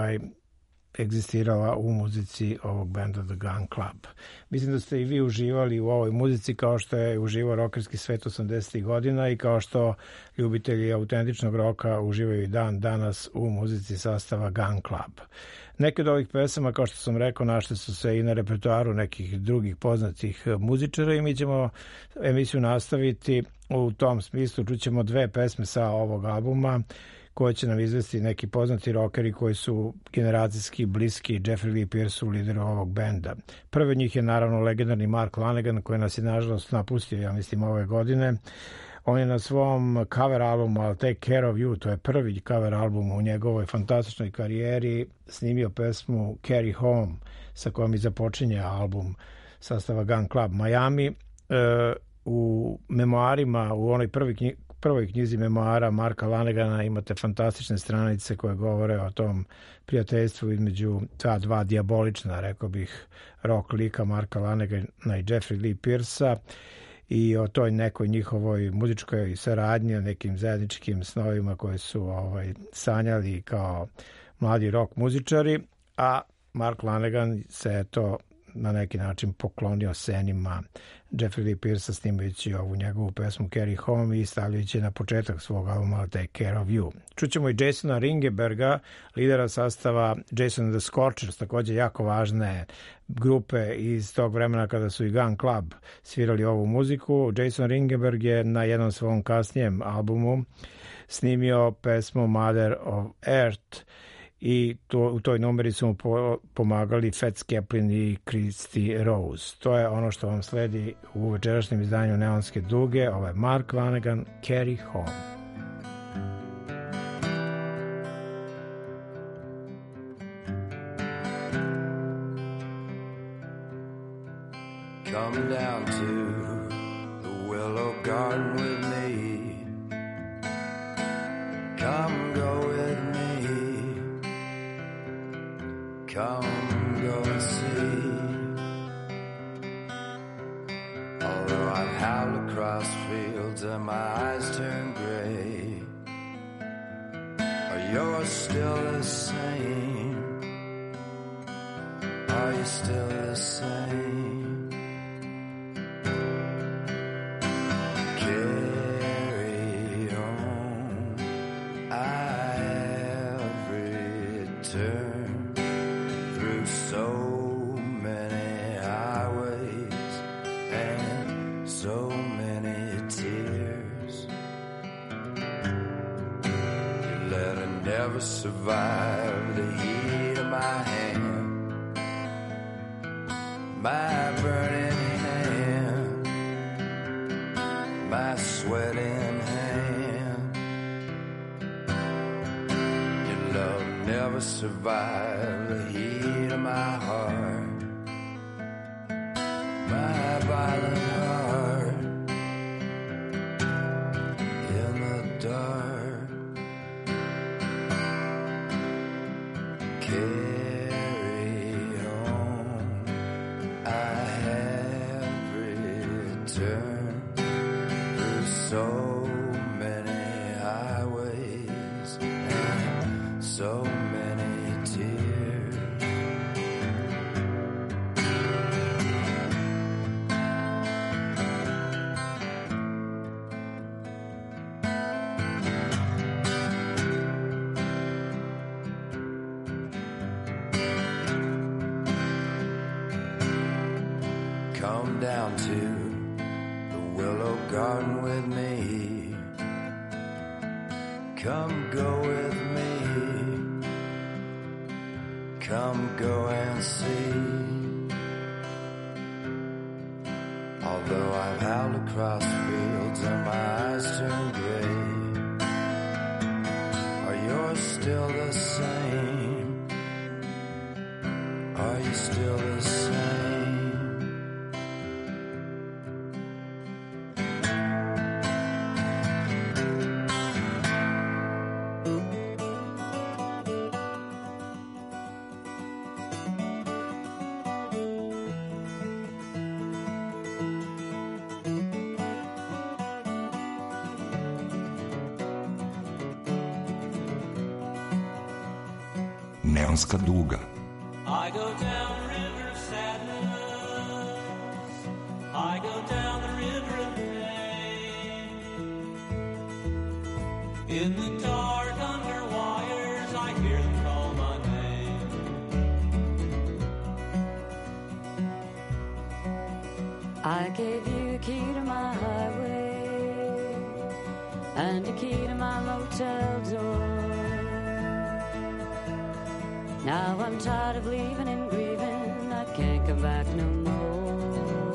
egzistirala u muzici ovog benda The Gun Club. Mislim da ste i vi uživali u ovoj muzici kao što je uživao rokerski svet 80. godina i kao što ljubitelji autentičnog roka uživaju i dan danas u muzici sastava Gun Club. Neke od ovih pesama, kao što sam rekao, našle su se i na repertoaru nekih drugih poznatih muzičara i mi ćemo emisiju nastaviti u tom smislu. Čućemo dve pesme sa ovog albuma koje će nam izvesti neki poznati rockeri koji su generacijski bliski Jeffrey Lee Pierce-u, lideru ovog benda. Prvi od njih je naravno legendarni Mark Lanegan, koji nas je nažalost napustio, ja mislim, ove godine. On je na svom cover albumu I'll Take Care of You, to je prvi cover album u njegovoj fantastičnoj karijeri, snimio pesmu Carry Home, sa kojom i započinje album sastava Gun Club Miami. U memoarima, u onoj prvoj knjizi memoara Marka Lanegana imate fantastične stranice koje govore o tom prijateljstvu između ta dva dijabolična, rekao bih, rock lika Marka Lanegana i Jeffrey Lee Pierce-a. i o toj nekoj njihovoj muzičkoj saradnji, o nekim zajedničkim snovima koje su sanjali kao mladi rock muzičari, a Mark Lanegan se to na neki način poklonio senima Jeffrey Lee Pierce snimajući ovu njegovu pesmu Carry Home i stavljajući na početak svog albuma Take Care of You. Čućemo i Jasona Ringenberga, lidera sastava Jason and the Scorchers, također jako važne grupe iz tog vremena kada su i Gun Club svirali ovu muziku. Jason Ringenberg je na jednom svom kasnijem albumu snimio pesmu Mother of Earth i u toj numeri su mu pomagali Fats Kaplan i Christy Rose. To je ono što vam sledi u večerašnjem izdanju Neonske duge. Ovo je Mark Lanegan, Carry Home. Come down to the Willow Garden with me. Come go with me. Come go and see. Although I've howled across fields and my eyes turn gray, are yours still the same? Are you still the same? Carry on, I have returned through so many highways and so many tears. Your letter never survived the heat of my hand, my burning hand, my sweating hand. Your love never survived the heat of my heart, my violent heart in the dark. Carry on, I have returned through so many highways and so many tears. Come down to the Willow Garden with me. Come go with me. Come go and see. Although I've howled across fields and my eyes turn gray, are yours still the same? Are you still the same? Neonska duga. I go down the river of sadness, I go down the river of pain. In the dark under wires I hear them call my name. I gave you a key to my highway and a key to my motel door. Now I'm tired of leaving and grieving, I can't come back no more.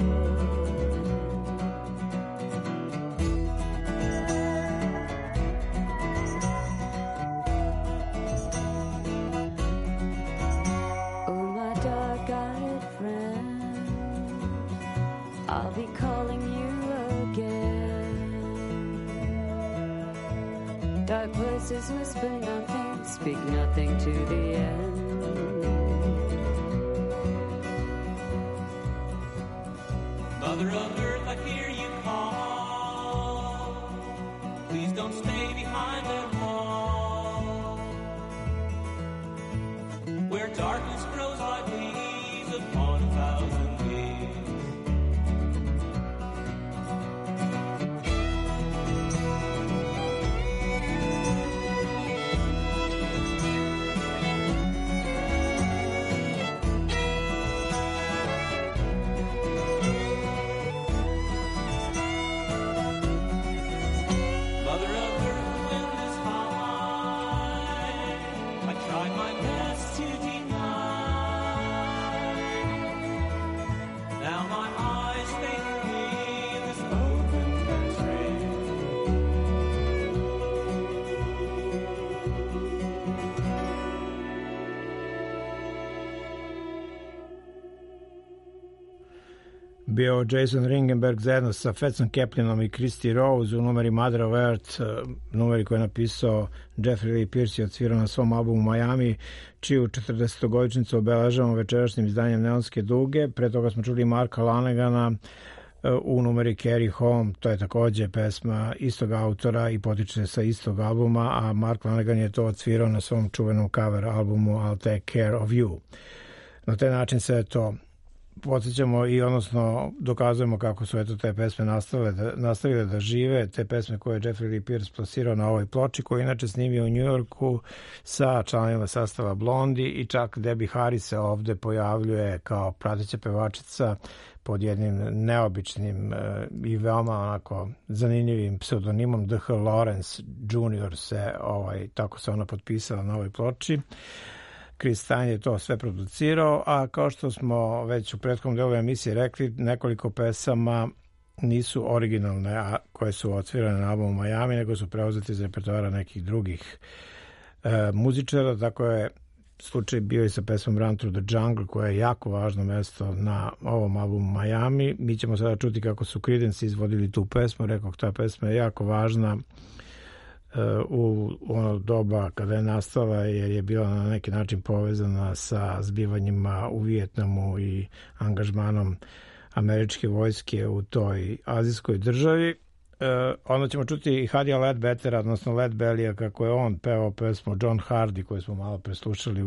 Oh, my dark-eyed friend, I'll be calling you again. Dark places whisper nothing, speak nothing to the end. Mother of Earth, I hear you call. darkness grows like leaves upon 1,000 days. Mother of earth, when this high, I tried my best to deny. Now my eyes faithfully this open X-ray. Bio Jason Ringenberg zajedno sa Fatsom Caplinom i Christy Rose u numeri Mother of Earth, numeri koji je napisao Jeffrey Lee Pierce i odsvirao na svom albumu Miami, čiju 40-godišnjicu obeležavamo večerašnjim izdanjem Neonske duge. Pre toga smo čuli Marka Lanagana u numeri Carry Home, to je takođe pesma istog autora i potiče sa istog albuma, a Mark Lanagan je to odsvirao na svom čuvenom cover albumu I'll Take Care of You. Na taj način se to podsjećamo i odnosno dokazujemo kako su te pesme nastavile da žive, te pesme koje je Jeffrey Lee Pierce plasirao na ovoj ploči, koju inače snimio u Njujorku sa članovima sastava Blondie, i čak Debbie Harris se ovde pojavljuje kao prateća pevačica pod jednim neobičnim i veoma onako zanimljivim pseudonimom D.H. Lawrence Jr. Tako se ona potpisala na ovoj ploči. Chris Stein je to sve producirao, a kao što smo već u prethodnom delu emisije rekli, nekoliko pesama nisu originalne, a koje su odsvirane na albumu Miami, nego su preuzeti iz repertoara nekih drugih muzičara. Tako je slučaj bio i sa pesmom Run Through the Jungle, koja je jako važno mesto na ovom albumu Miami. Mi ćemo sada čuti kako su Creedence izvodili tu pesmu. Rekao, ta pesma je jako važna u ono doba kada je nastala, jer je bila na neki način povezana sa zbivanjima u Vijetnamu i angažmanom američke vojske u toj azijskoj državi. Onda ćemo čuti i Hadija Ledbettera, odnosno Led Bellya, kako je on pevao pesmu John Hardy, koju smo malo preslušali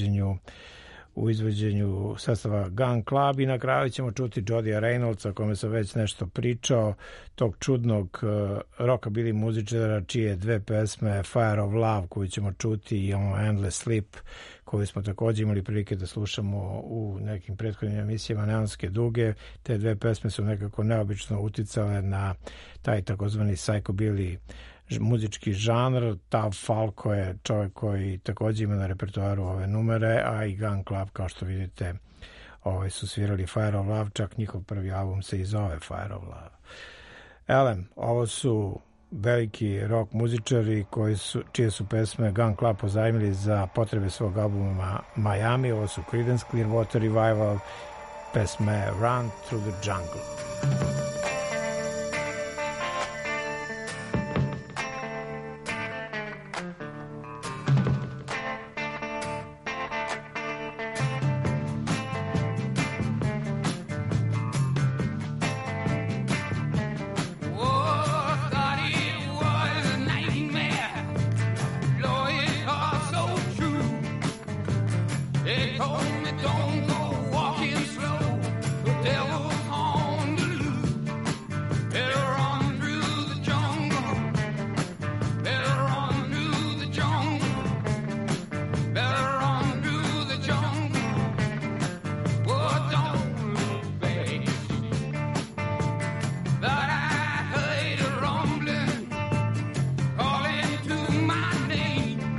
u izvođenju sastava Gun Club, i na kraju ćemo čuti Jodija Reynoldsa, o kome sam već nešto pričao, tog čudnog rockabilly muzičara, čije dve pesme Fire of Love, koju ćemo čuti, i Endless Sleep, koju smo također imali prilike da slušamo u nekim prethodnim emisijama Neonske duge. Te dve pesme su nekako neobično uticale na taj takozvani psychobilly muzički žanr. Tav Falco je čovjek koji također ima na repertoaru ove numere, a i Gun Club, kao što vidite, su svirali Fire of Love, čak njihov prvi album se i zove Fire of Love. Elem, ovo su veliki rock muzičari čije su pesme Gun Club pozajmili za potrebe svog albuma Miami. Ovo su Creedence Clearwater Revival, pesme Run Through the Jungle.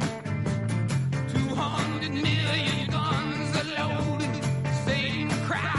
Cry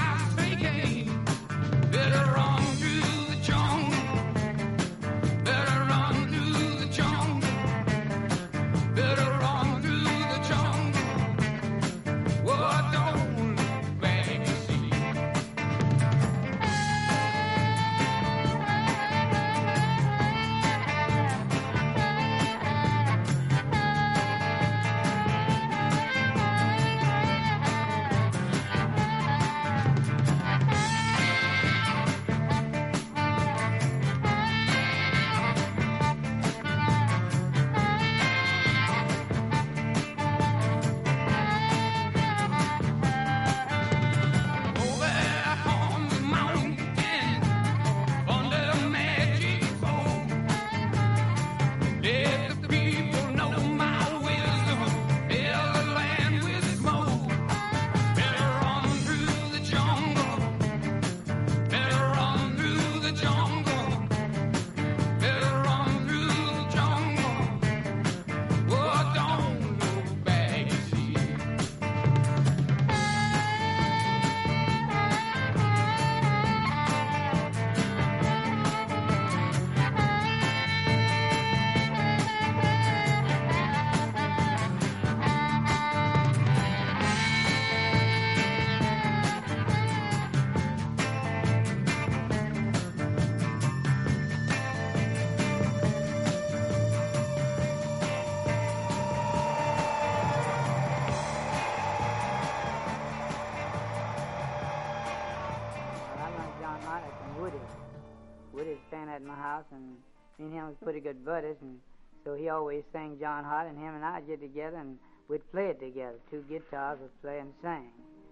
at my house, and me and him was pretty good buddies, and so he always sang John Hart, and him and I'd get together, and we'd play it together. Two guitars would play and sing.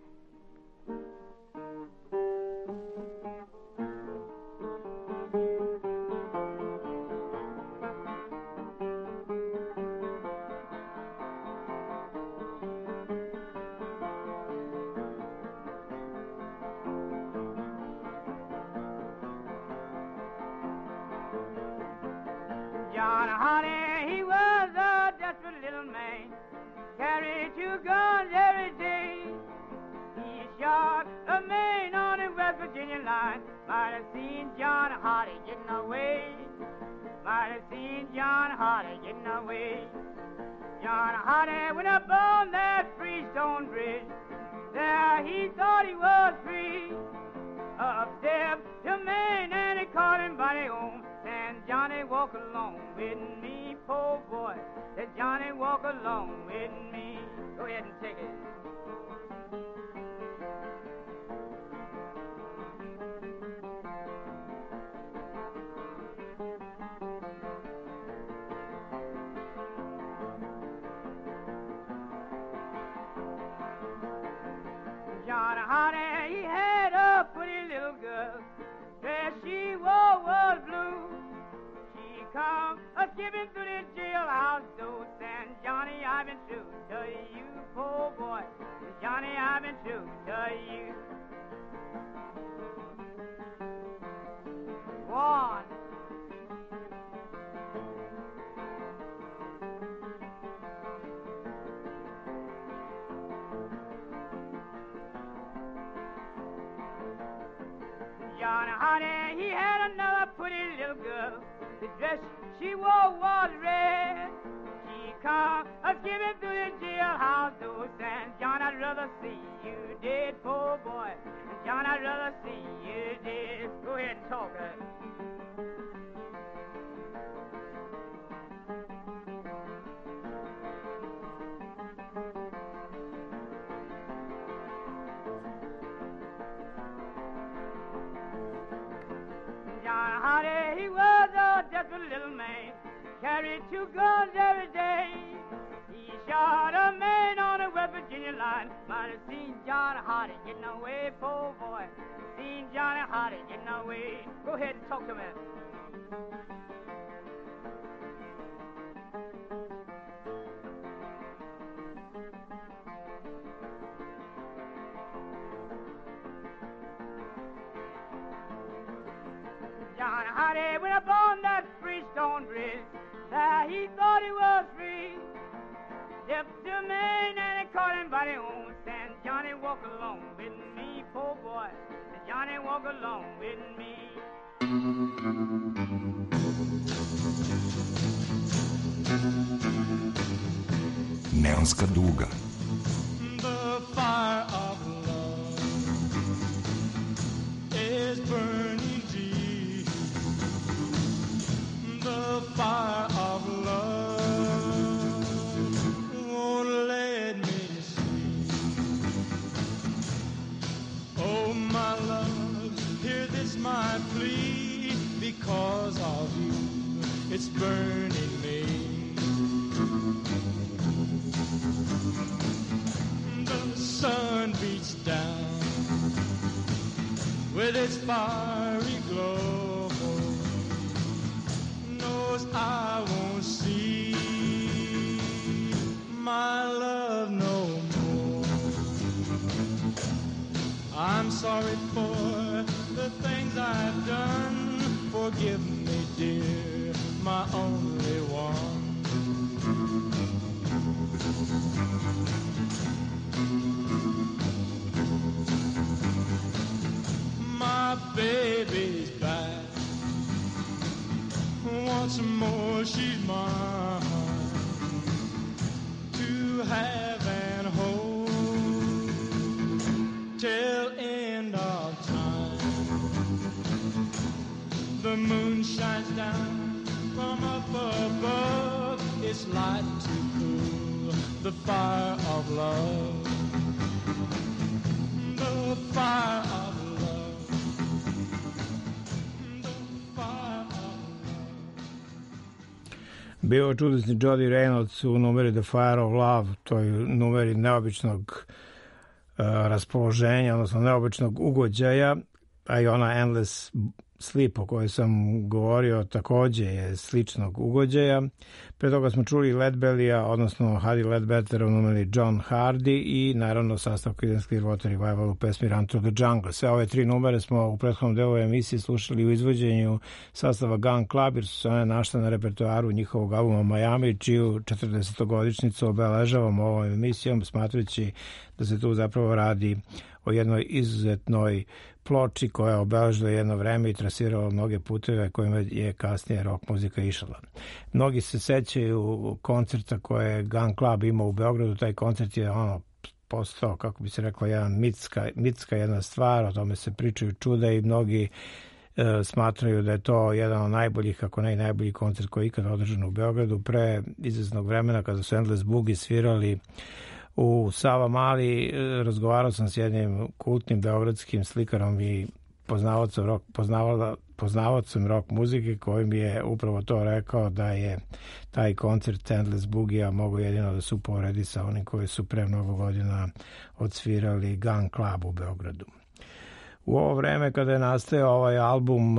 John Hardy, he was a desperate little man, carried 2 guns every day. He shot a man on the West Virginia line. Might have seen John Hardy getting away. Might have seen John Hardy getting away. John Hardy went up on that Freestone Bridge. There he thought he was free. Up stepped the man and he caught him by the arm. And Johnny, walk along with me, poor boy. Said Johnny, walk along with me. Go ahead and take it. John Hardy, he had a pretty little girl. Dress she wore was blue. She come a-skipping through the jailhouse door, saying, Johnny, I've been true to you, poor boy. Johnny, I've been true to you. One. John Hardy, he had another pretty little girl. The dress she wore was red. She come a-skipping through the jailhouse door, saying, John, I'd rather see you dead, poor boy. John, I'd rather see you dead. Go ahead and talk her. John Hardy, he was a desperate little man, carried 2 guns every day. He shot a man on the West Virginia line. Might have seen John Hardy getting away, poor boy. Seen Johnny Hardy getting away. Go ahead and talk to me. John Hardy went up on that Freestone Bridge. There he thought he was free. Stepped to Maine and he caught him by the arm, saying, Johnny, walk along with me, poor boy. Johnny, walk along with me. Neonska duga. The fire of love is burning deep. The fire of love won't let me sleep. Oh, my love, hear this my plea. Because of you, it's burning me. The sun beats down with its fiery glow. Knows I won't see my love no more. I'm sorry for the things I've done. Forgive me, dear, my only one. My baby's back. Once more she's mine to have and hold till end of time. The moon shines down from up above, its light to cool the fire of love. The fire of love. The fire of Bio čudesni Jody Reynolds u numeri The Fire of Love, toj numeri neobičnog raspoloženja, odnosno neobičnog ugođaja, a i ona Endless Sleep o kojoj sam govorio takođe je sličnog ugođaja. Pre toga smo čuli Leadbellya, odnosno Huddy Ledbetter u numeri John Hardy i naravno sastav Creedence Clearwater Revival u pesmi Run to the Jungle. Sve ove tri numere smo u prethodnom delu emisije slušali u izvođenju sastava Gun Club, jer su se one našle na repertoaru njihovog albuma Miami, čiju 40-godišnjicu obeležavamo ovom emisijom, smatrajući da se tu zapravo radi o jednoj izuzetnoj ploči koja je obeležila jedno vreme i trasirala mnoge puteve kojima je kasnije rock muzika išla. Mnogi se sećaju koncerta koje je Gun Club imao u Beogradu. Taj koncert je postao, kako bi se rekla, jedan mitska jedna stvar, o tome se pričaju čuda i mnogi smatraju da je to jedan od najboljih, ako ne i najbolji koncert koji je ikada održan u Beogradu. Pre izvesnog vremena kada su Endless Boogie svirali u Savamali, razgovarao sam s jednim kultnim beogradskim slikarom i poznavacom rock muzike, koji mi je upravo to rekao, da je taj koncert Endless Boogie-a mogu jedino da se uporedi sa onim koji su pre mnogo godina odsvirali Gun Club u Beogradu. U ovo vreme kada je nastajao ovaj album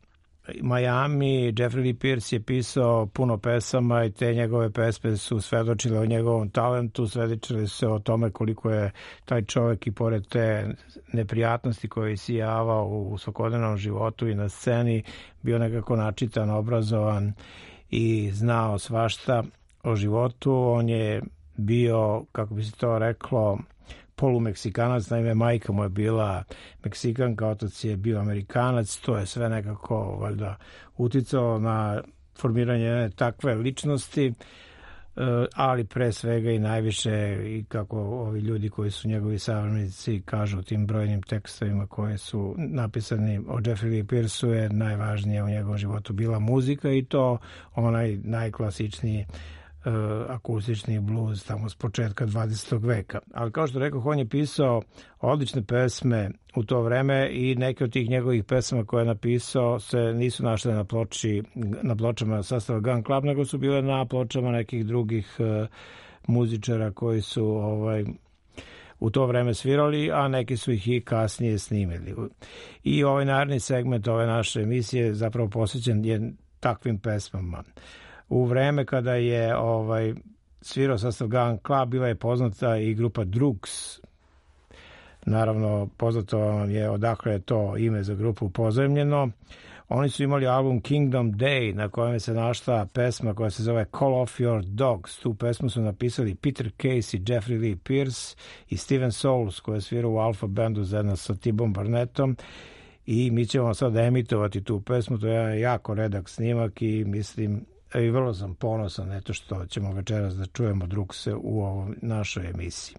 Miami, Jeffrey Lee Pierce je pisao puno pesama i te njegove pesme su svedočile o njegovom talentu, svedočile se o tome koliko je taj čovjek i pored te neprijatnosti koje je sijavao u svakodnevnom životu i na sceni bio nekako načitan, obrazovan i znao svašta o životu. On je bio, kako bi se to reklo, polumeksikanac, naime majka mu je bila Meksikanka, otac je bio Amerikanac, to je sve nekako valjda uticalo na formiranje takve ličnosti, ali pre svega i najviše, i kako ovi ljudi koji su njegovi savremenici kažu u tim brojnim tekstovima koje su napisani o Jeffrey Lee Pierce-u, je najvažnije u njegovom životu bila muzika, i to onaj najklasičniji akustični bluz tamo s početka 20. veka. Ali kao što rekao, on je pisao odlične pesme u to vreme i neke od tih njegovih pesama koje je napisao se nisu našle na pločama sastava Gun Club, nego su bile na pločama nekih drugih muzičara koji su u to vreme svirali, a neki su ih i kasnije snimili. I ovaj naredni segment ove naše emisije zapravo posvećen je takvim pesmama. U vreme kada je svirao sastav Gun Club bila je poznata i grupa Drugs. Naravno, poznato vam je odakle je to ime za grupu pozajmljeno. Oni su imali album Kingdom Day, na kojem se našla pesma koja se zove Call Off Your Dogs. Tu pesmu su napisali Peter Casey, Jeffrey Lee Pierce i Steven Souls, koji je svirao u Alpha Bandu zajedno sa T-Bone Barnettom. I mi ćemo sad emitovati tu pesmu. To je jako redak snimak i mislim, i vrlo sam ponosan eto što ćemo večeras da čujemo Drugse u ovoj našoj emisiji.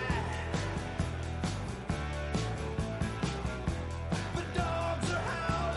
Dogs are howling.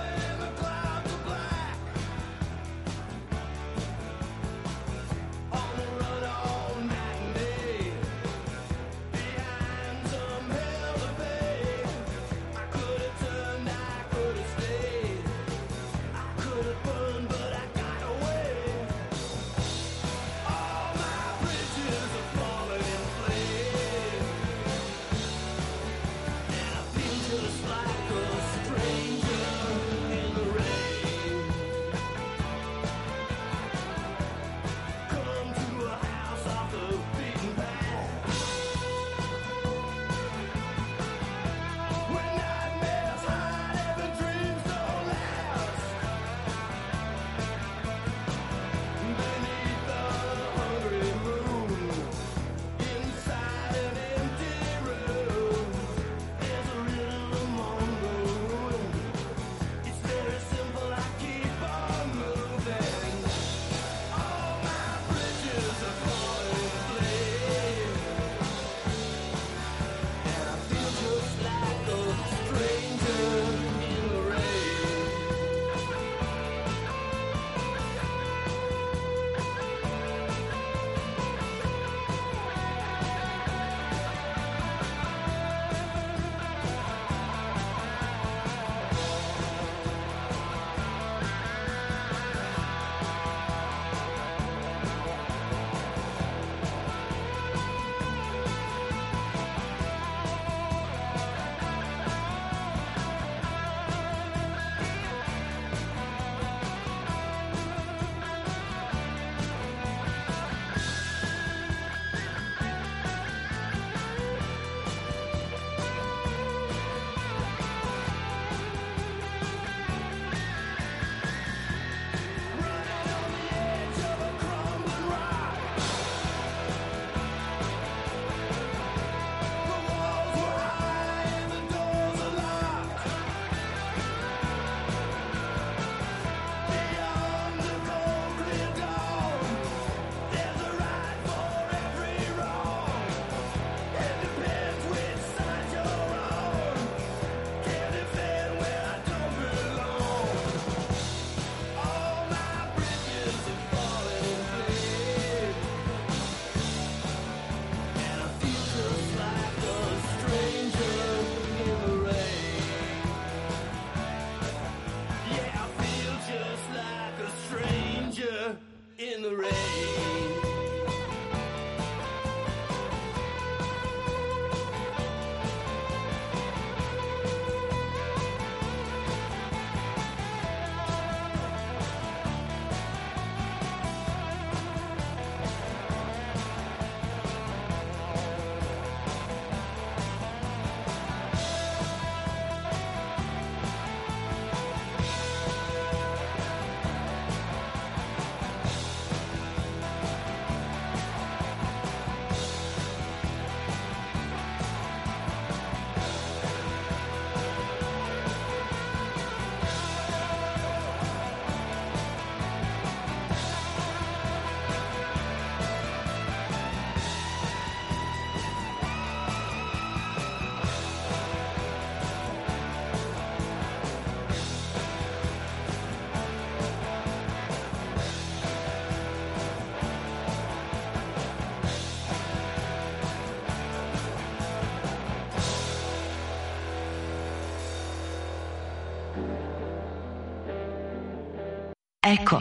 Eko.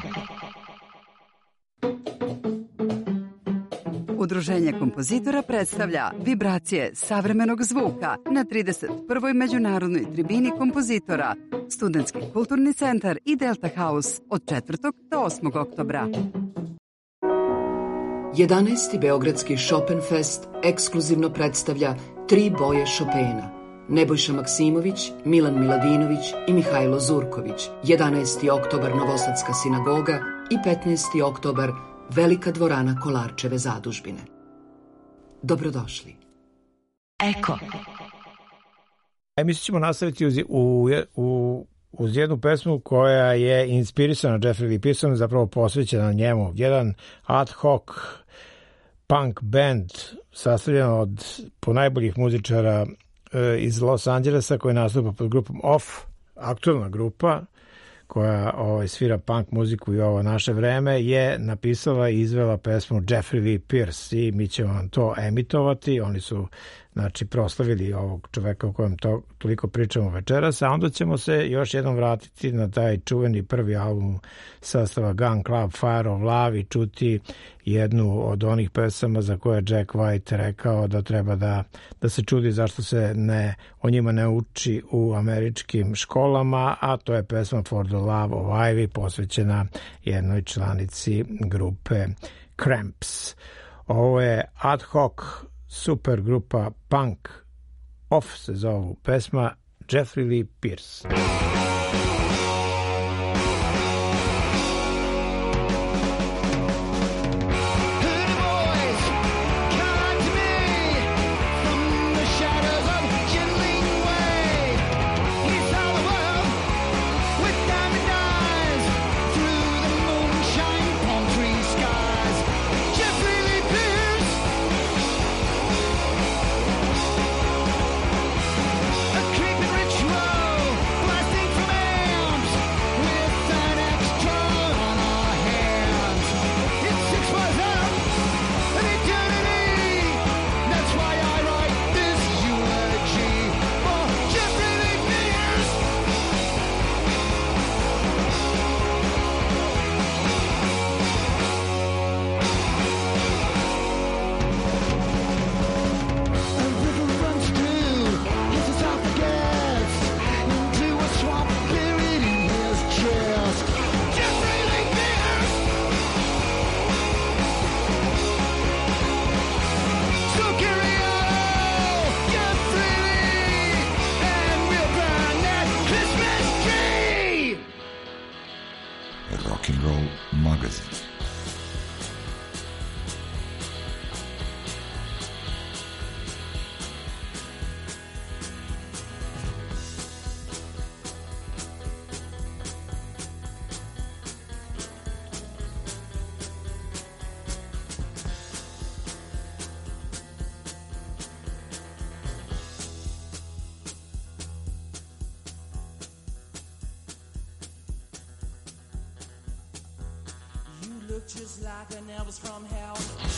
Udruženje kompozitora predstavlja vibracije savremenog zvuka na 31. međunarodnoj tribini kompozitora, Studentski kulturni centar i Delta House od 4. do 8. oktobra. 11. Beogradski Chopinfest ekskluzivno predstavlja 3 boje Chopina. Nebojša Maksimović, Milan Miladinović i Mihajlo Zurković. 11. oktobar Novosadska sinagoga i 15. oktobar Velika dvorana Kolarčeve zadužbine. Dobrodošli. Eko. Emisiju ćemo nastaviti uz jednu pesmu koja je inspirisana Jeffrey Lee Pearsonom, zapravo posvećena njemu. Jedan ad hoc punk band sastavljen od ponajboljih muzičara iz Los Angelesa koji nastupa pod grupom Off, aktualna grupa koja svira punk muziku i ovo naše vreme, je napisala i izvela pesmu Jeffrey Lee Pierce i mi ćemo vam to emitovati. Oni su proslavili ovog čoveka o kojem toliko pričamo večeras, a onda ćemo se još jednom vratiti na taj čuveni prvi album sastava Gun Club Fire of Love i čuti jednu od onih pesama za koje Jack White rekao da treba da se čudi zašto se o njima ne uči u američkim školama, a to je pesma For the Love of Ivy, posvećena jednoj članici grupe Cramps. Ovo je ad hoc super grupa punk, Off se zovu, pesma Jeffrey Lee Pierce. Just like an Elvis from hell.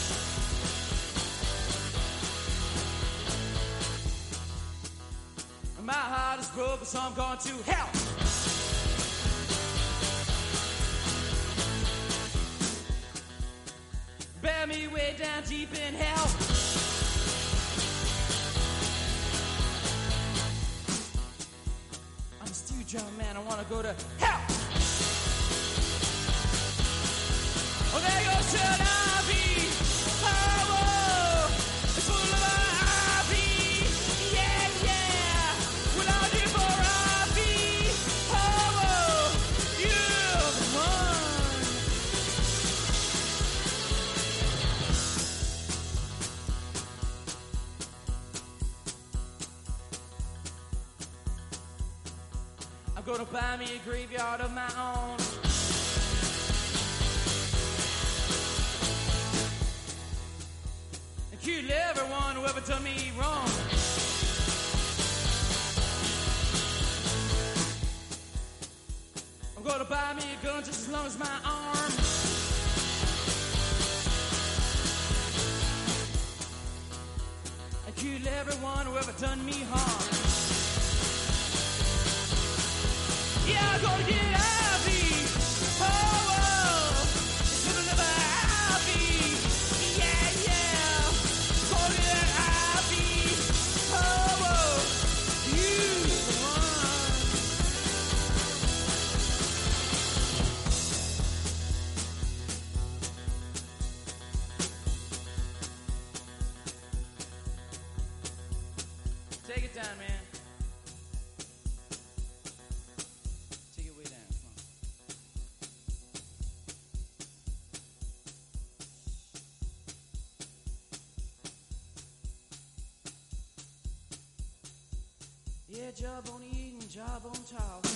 My heart is broken, so I'm going to hell. Bear me way down deep in hell. I'm a steel drum man, I want to go to hell. Oh, there goes Tel Aviv. Oh, whoa. It's full of Ivy. Yeah, yeah. What I'll do for Ivy. Oh, whoa. You're the one. I'm gonna buy me a graveyard of my own. Kill everyone who ever done me wrong. I'm gonna buy me a gun just as long as my arm. I kill everyone who ever done me harm. Yeah, I'm gonna get Ivy. Oh, Yeah, jawbone eating, jawbone talking.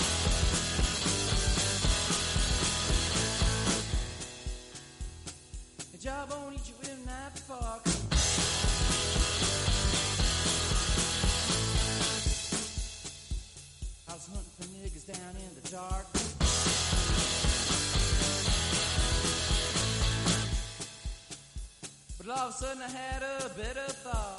Jawbone eat you with a knife fork. I was hunting for niggas down in the dark. But all of a sudden I had a better thought.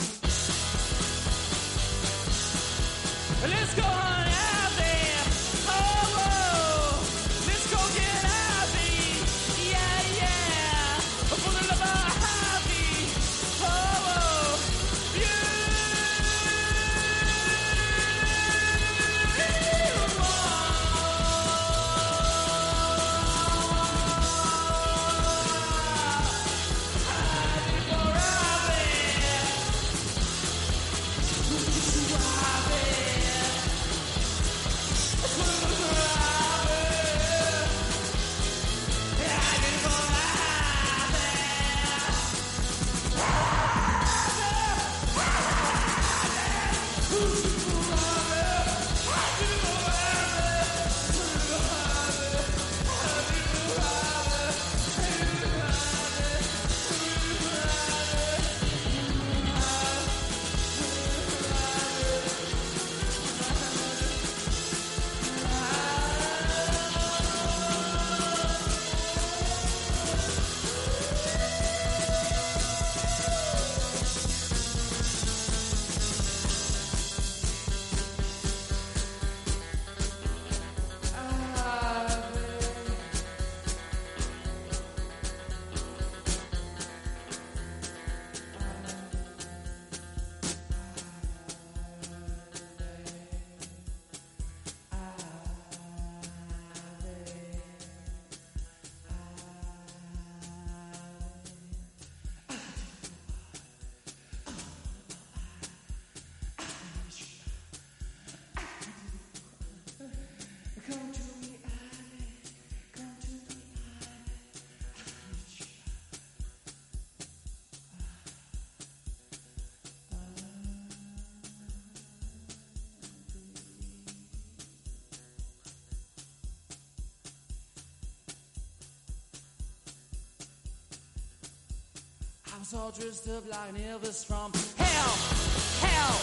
Let's go on out there. Oh, whoa. Let's go get happy. Yeah, yeah. For the love of happy. Oh, whoa. I was all dressed up like an Elvis from hell, hell.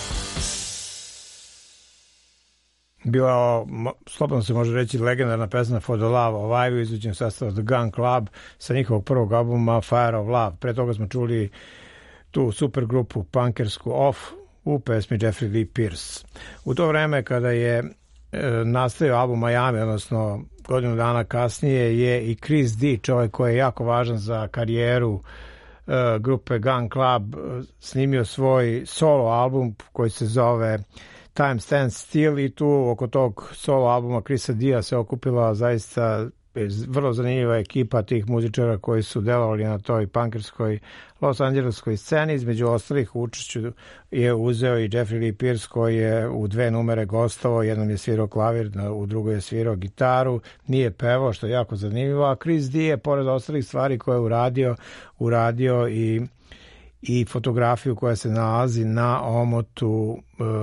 Bila, slobodno se može reći, legendarna pesma For the Love of Ivy, izvođen sastav The Gun Club sa njihovog prvog albuma Fire of Love. Pre toga smo čuli tu super grupu punkersku Off u pesmi Jeffrey Lee Pierce. U to vreme kada je nastavio album Miami, odnosno godinu dana kasnije, je i Chris D, čovjek koji je jako važan za karijeru grupe Gun Club, snimio svoj solo album koji se zove Time Stands Still i tu oko tog solo albuma Chrisa D-a se okupila zaista vrlo zanimljiva ekipa tih muzičara koji su delovali na toj punkerskoj Los Angeleskoj sceni. Između ostalih u učešću je uzeo i Jeffrey Lee Pierce koji je u 2 numere gostovao, jednom je svirao klavir, u drugoj je svirao gitaru, nije pevao, što je jako zanimljivo, a Chris D je pored ostalih stvari koje je uradio i fotografiju koja se nalazi na omotu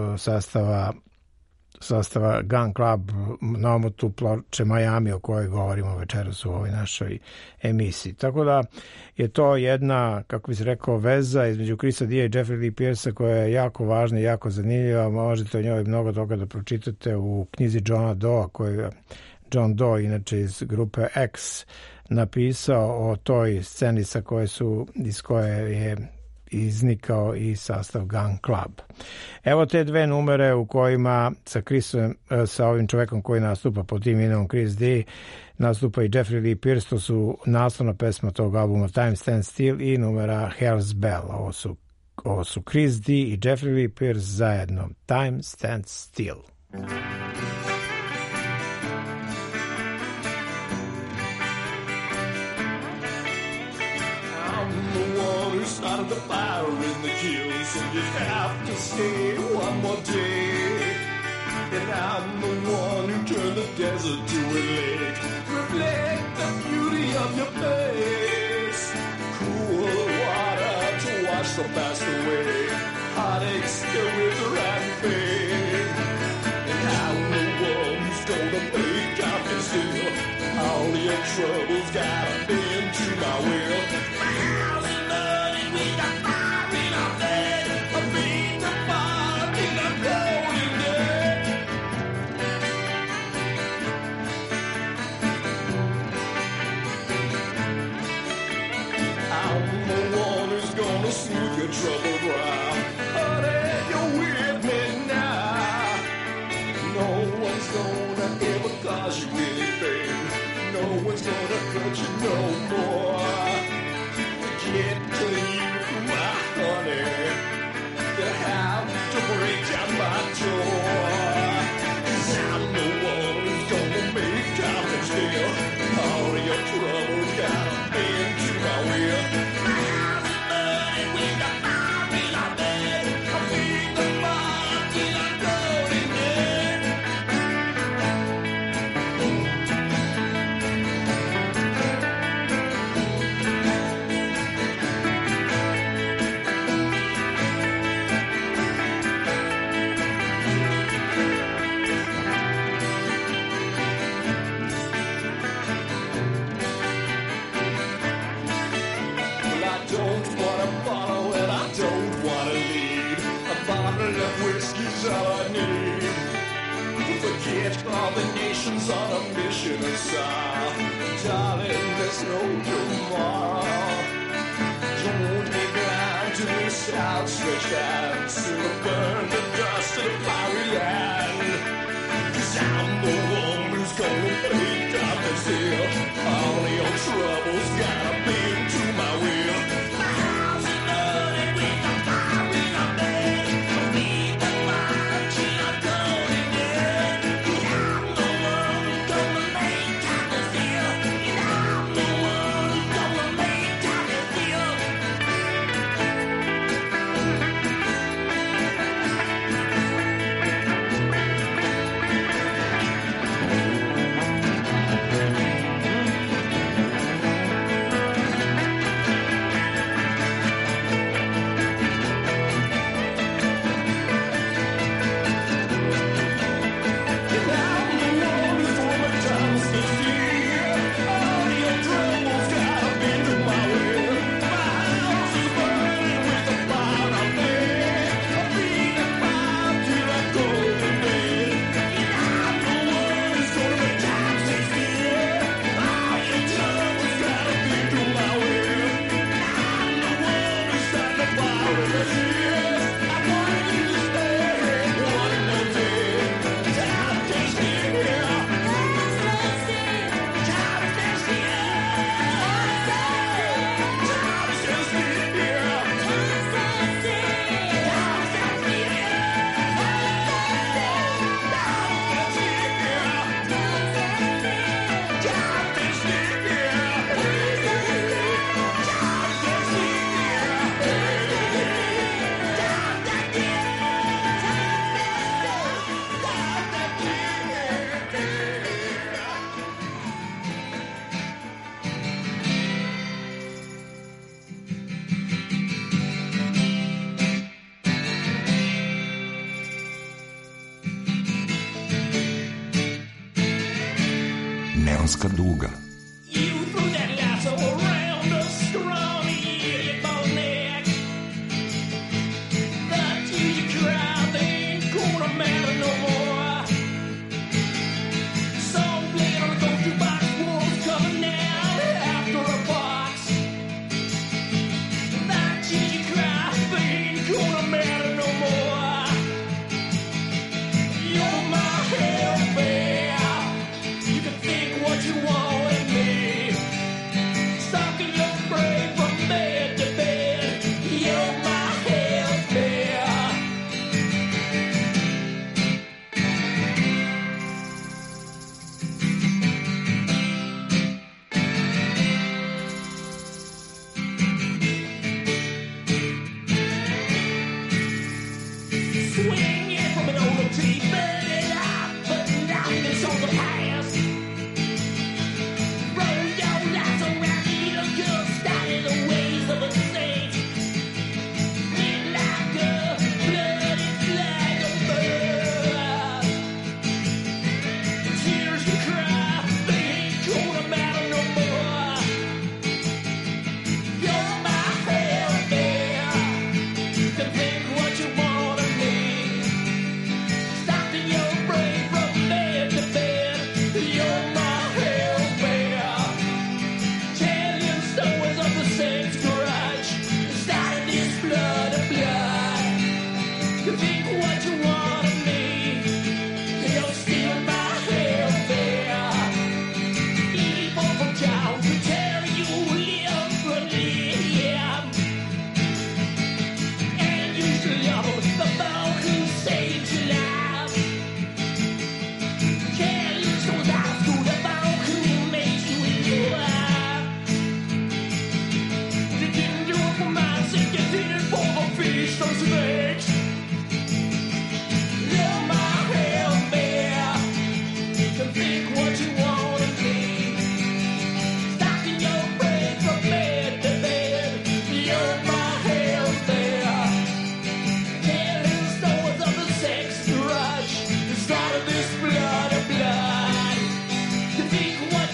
sastava Gun Club, na omotu ploče Miami o kojoj govorimo večeras u ovoj našoj emisiji. Tako da je to jedna, kako bi se rekao, veza između Chrisa D i Jeffrey Lee Pierce koja je jako važna i jako zanimljiva. Možete o njoj mnogo toga da pročitate u knjizi Johna Doe, koju je John Doe, inače iz grupe X, napisao o toj sceni iz koje je iznikao i sastav Gun Club. Evo te 2 numere u kojima sa ovim čovekom koji nastupa pod tim imenom Chris D, nastupa i Jeffrey Lee Pierce. To su naslovna pesma tog albuma Time Stands Still i numera Hell's Bell. Ovo su Chris D i Jeffrey Lee Pierce zajedno. Time Stands Still. Started the fire in the kiln, so you have to stay one more day. And I'm the one who turned the desert to a lake. Reflect the beauty of your face. Cool water to wash the past away. Heartaches, the wither and pain. your troubles got a bend to my will. My house is money, we got fire in our bed. I beat the fire till I'm golden dead. I'm the one who's gonna smooth your troubled brow. Honey, you're with me now. No one's gonna ever cause you anything. No one's gonna hurt you no more. Get to you, my honey. You have to break down my door. 'Cause I'm the one who's gonna make time to steal. All of your troubles got into my will. My house is money, we got fire in our bed. I feed the fire till I'm golden dead. Well, I don't wanna follow and I don't wanna lead. A bottle of whiskey's all I need. Forget all the nations on a mission aside. Darling, there's no tomorrow. Don't be blind to this outstretched hand. Soon burn the dust of the fiery land. 'Cause I'm the one who's gonna break down the seal. All of your troubles gotta bend to my will. My house is money, we got fire in our bed. I feed the fire till I'm golden dead. And I'm the one who's gonna make time to steal. And I'm the one who's gonna make time to steal. Neonska duga. You threw that lasso around us, around the elbow neck. That tears you cry, they ain't gonna matter no more. Song playing on the go-to box, wolves coming out after a box. That tears you cry, they ain't gonna matter no more. You're my hellfire. You can think what you want and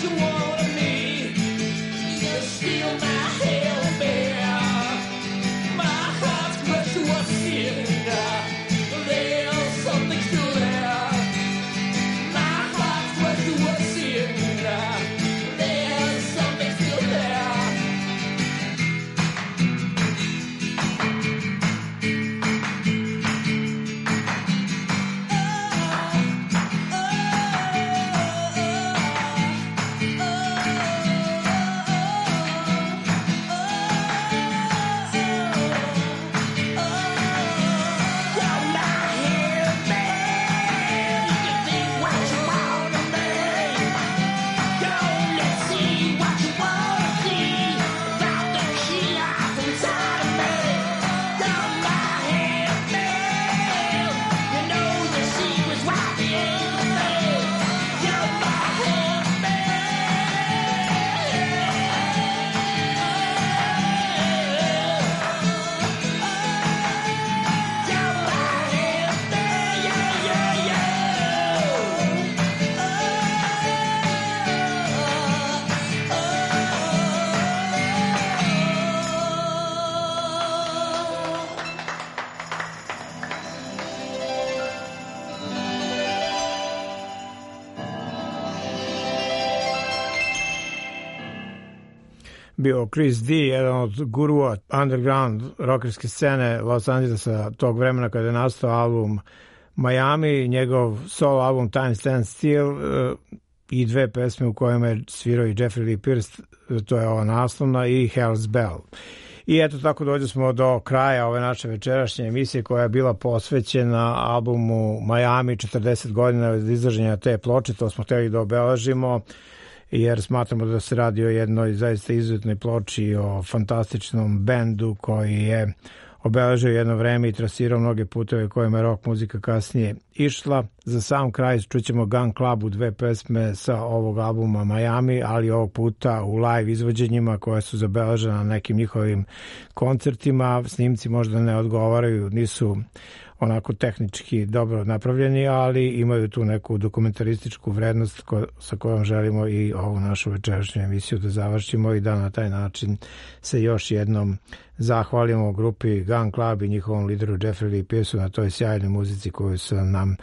you want of me. You steal my hell, bear. My heart's crushed to a cinder. There's something still there. My heart's crushed to a cinder. There's something still there. Bio Chris D, jedan od gurua underground rockerske scene Los Angelesa tog vremena kada je nastao album Miami, njegov solo album Time Stands Still i dve pesme u kojima je svirao i Jeffrey Lee Pierce, to je ova naslovna, i Hell's Bell. I eto tako dođe smo do kraja ove naše večerašnje emisije koja je bila posvećena albumu Miami, 40 godina od izlaženja te ploče. To smo hteli da obeležimo jer smatramo da se radi o jednoj zaista izuzetnoj ploči, o fantastičnom bendu koji je obeležio jedno vreme i trasirao mnoge puteve kojima je rock muzika kasnije išla. Za sam kraj čućemo Gun Club u dve pesme sa ovog albuma Miami, ali ovog puta u live izvođenjima koje su zabeležena na nekim njihovim koncertima. Snimci možda ne odgovaraju, nisu onako tehnički dobro napravljeni, ali imaju tu neku dokumentarističku vrednost sa kojom želimo i ovu našu večerašnju emisiju da završimo i da na taj način se još jednom zahvalimo grupi Gun Club i njihovom lideru Jeffrey Lee Pierce na toj sjajnoj muzici koju su nam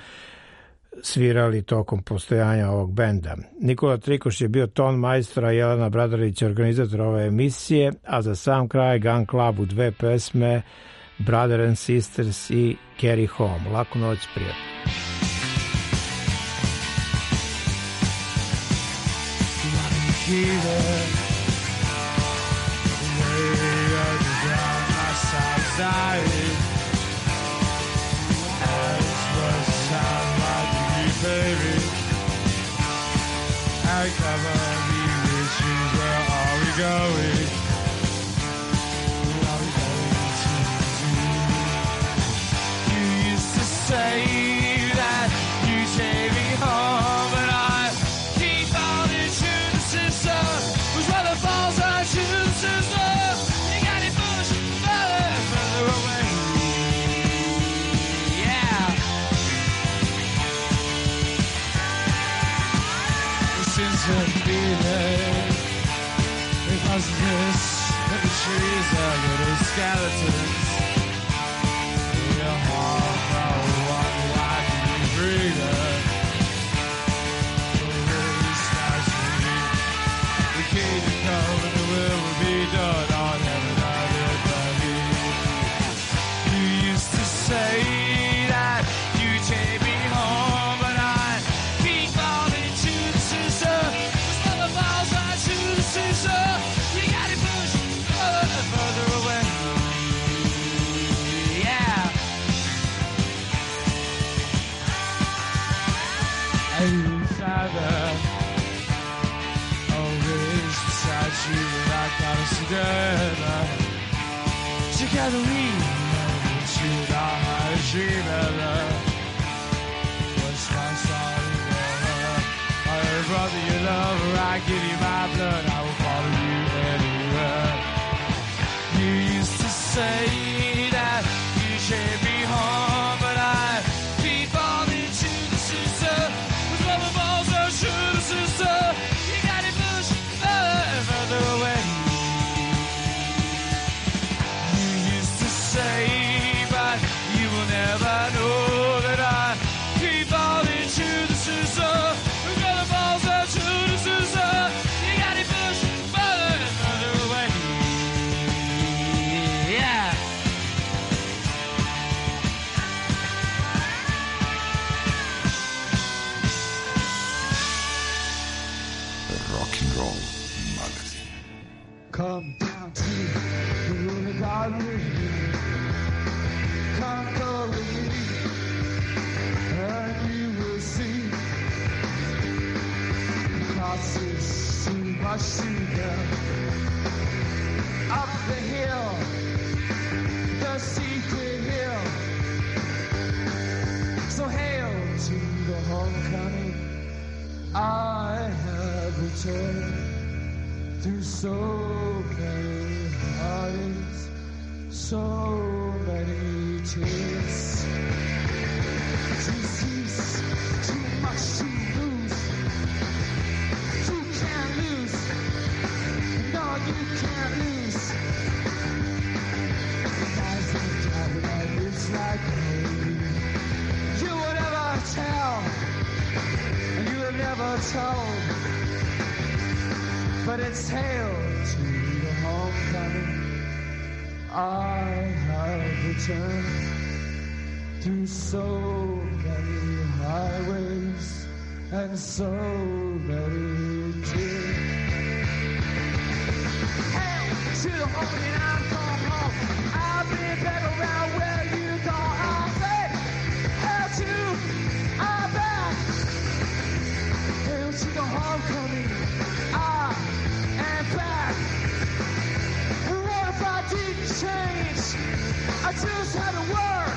svirali tokom postojanja ovog benda. Nikola Trikoš je bio ton majstora, Jelena Bradarić organizator ove emisije, a za sam kraj Gun Club u dve pesme Brother and Sisters i Carry Home. Laku noć, prijatno. Say that you take me home, but I keep falling to the system. Whose weather falls right to the system. You got it pushed further and further away. Yeah. Since the feeling, it wasn't this, but the trees are little skeletons. Your heart. Together we shoot our hearts, dream of love. What's my sorry love? Oh, brother, you love her, I give you my blood, I will follow you anywhere. You used to say that you take me home, but I keep falling to the sister. With rubber balls, I shoot the sister. You got it. Rock'n'Roll magazin. Come down to the Luna God with me. Come go with me, and you will see. Crosses too much to go. Up the hill, the secret hill. So hail to the homecoming. I have returned through so many heartaches, so many tears. Too cease, too much to lose. You can't lose. No, you can't lose. As a driving at it's like me. You would never tell, and you have never told. But it's hail to the homecoming. I have returned through so many highways and so many tears. Hail to the homecoming, I'm going home. I've been back around where you go. I say, hail to, I'm back. Hail to the homecoming. Back. What if I didn't change? I just had to work.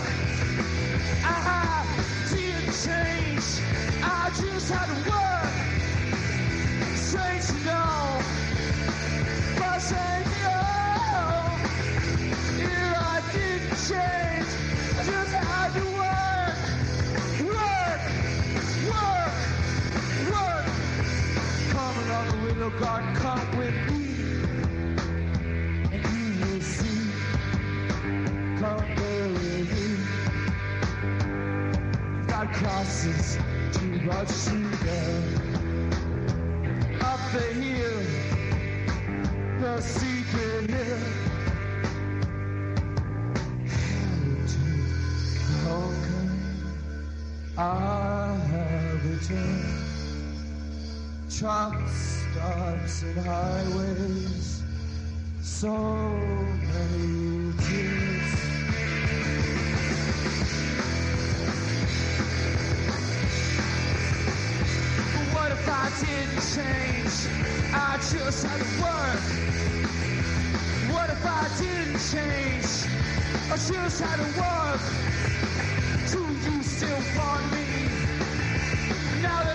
I didn't change. I just had to work. Strange to know, but strange to know. Yeah, I didn't change. I just had to work. Work. Work. Work. Come along the willow garden, come with me, and you will see. Come there with me. God crosses too much to go. Up the hill, the secret hill. Hail to the homecoming. I have returned. Trucks, stars, and highways, so many tears. But what if I didn't change? I just had to work. What if I didn't change? I just had to work. Do you still want me? Now that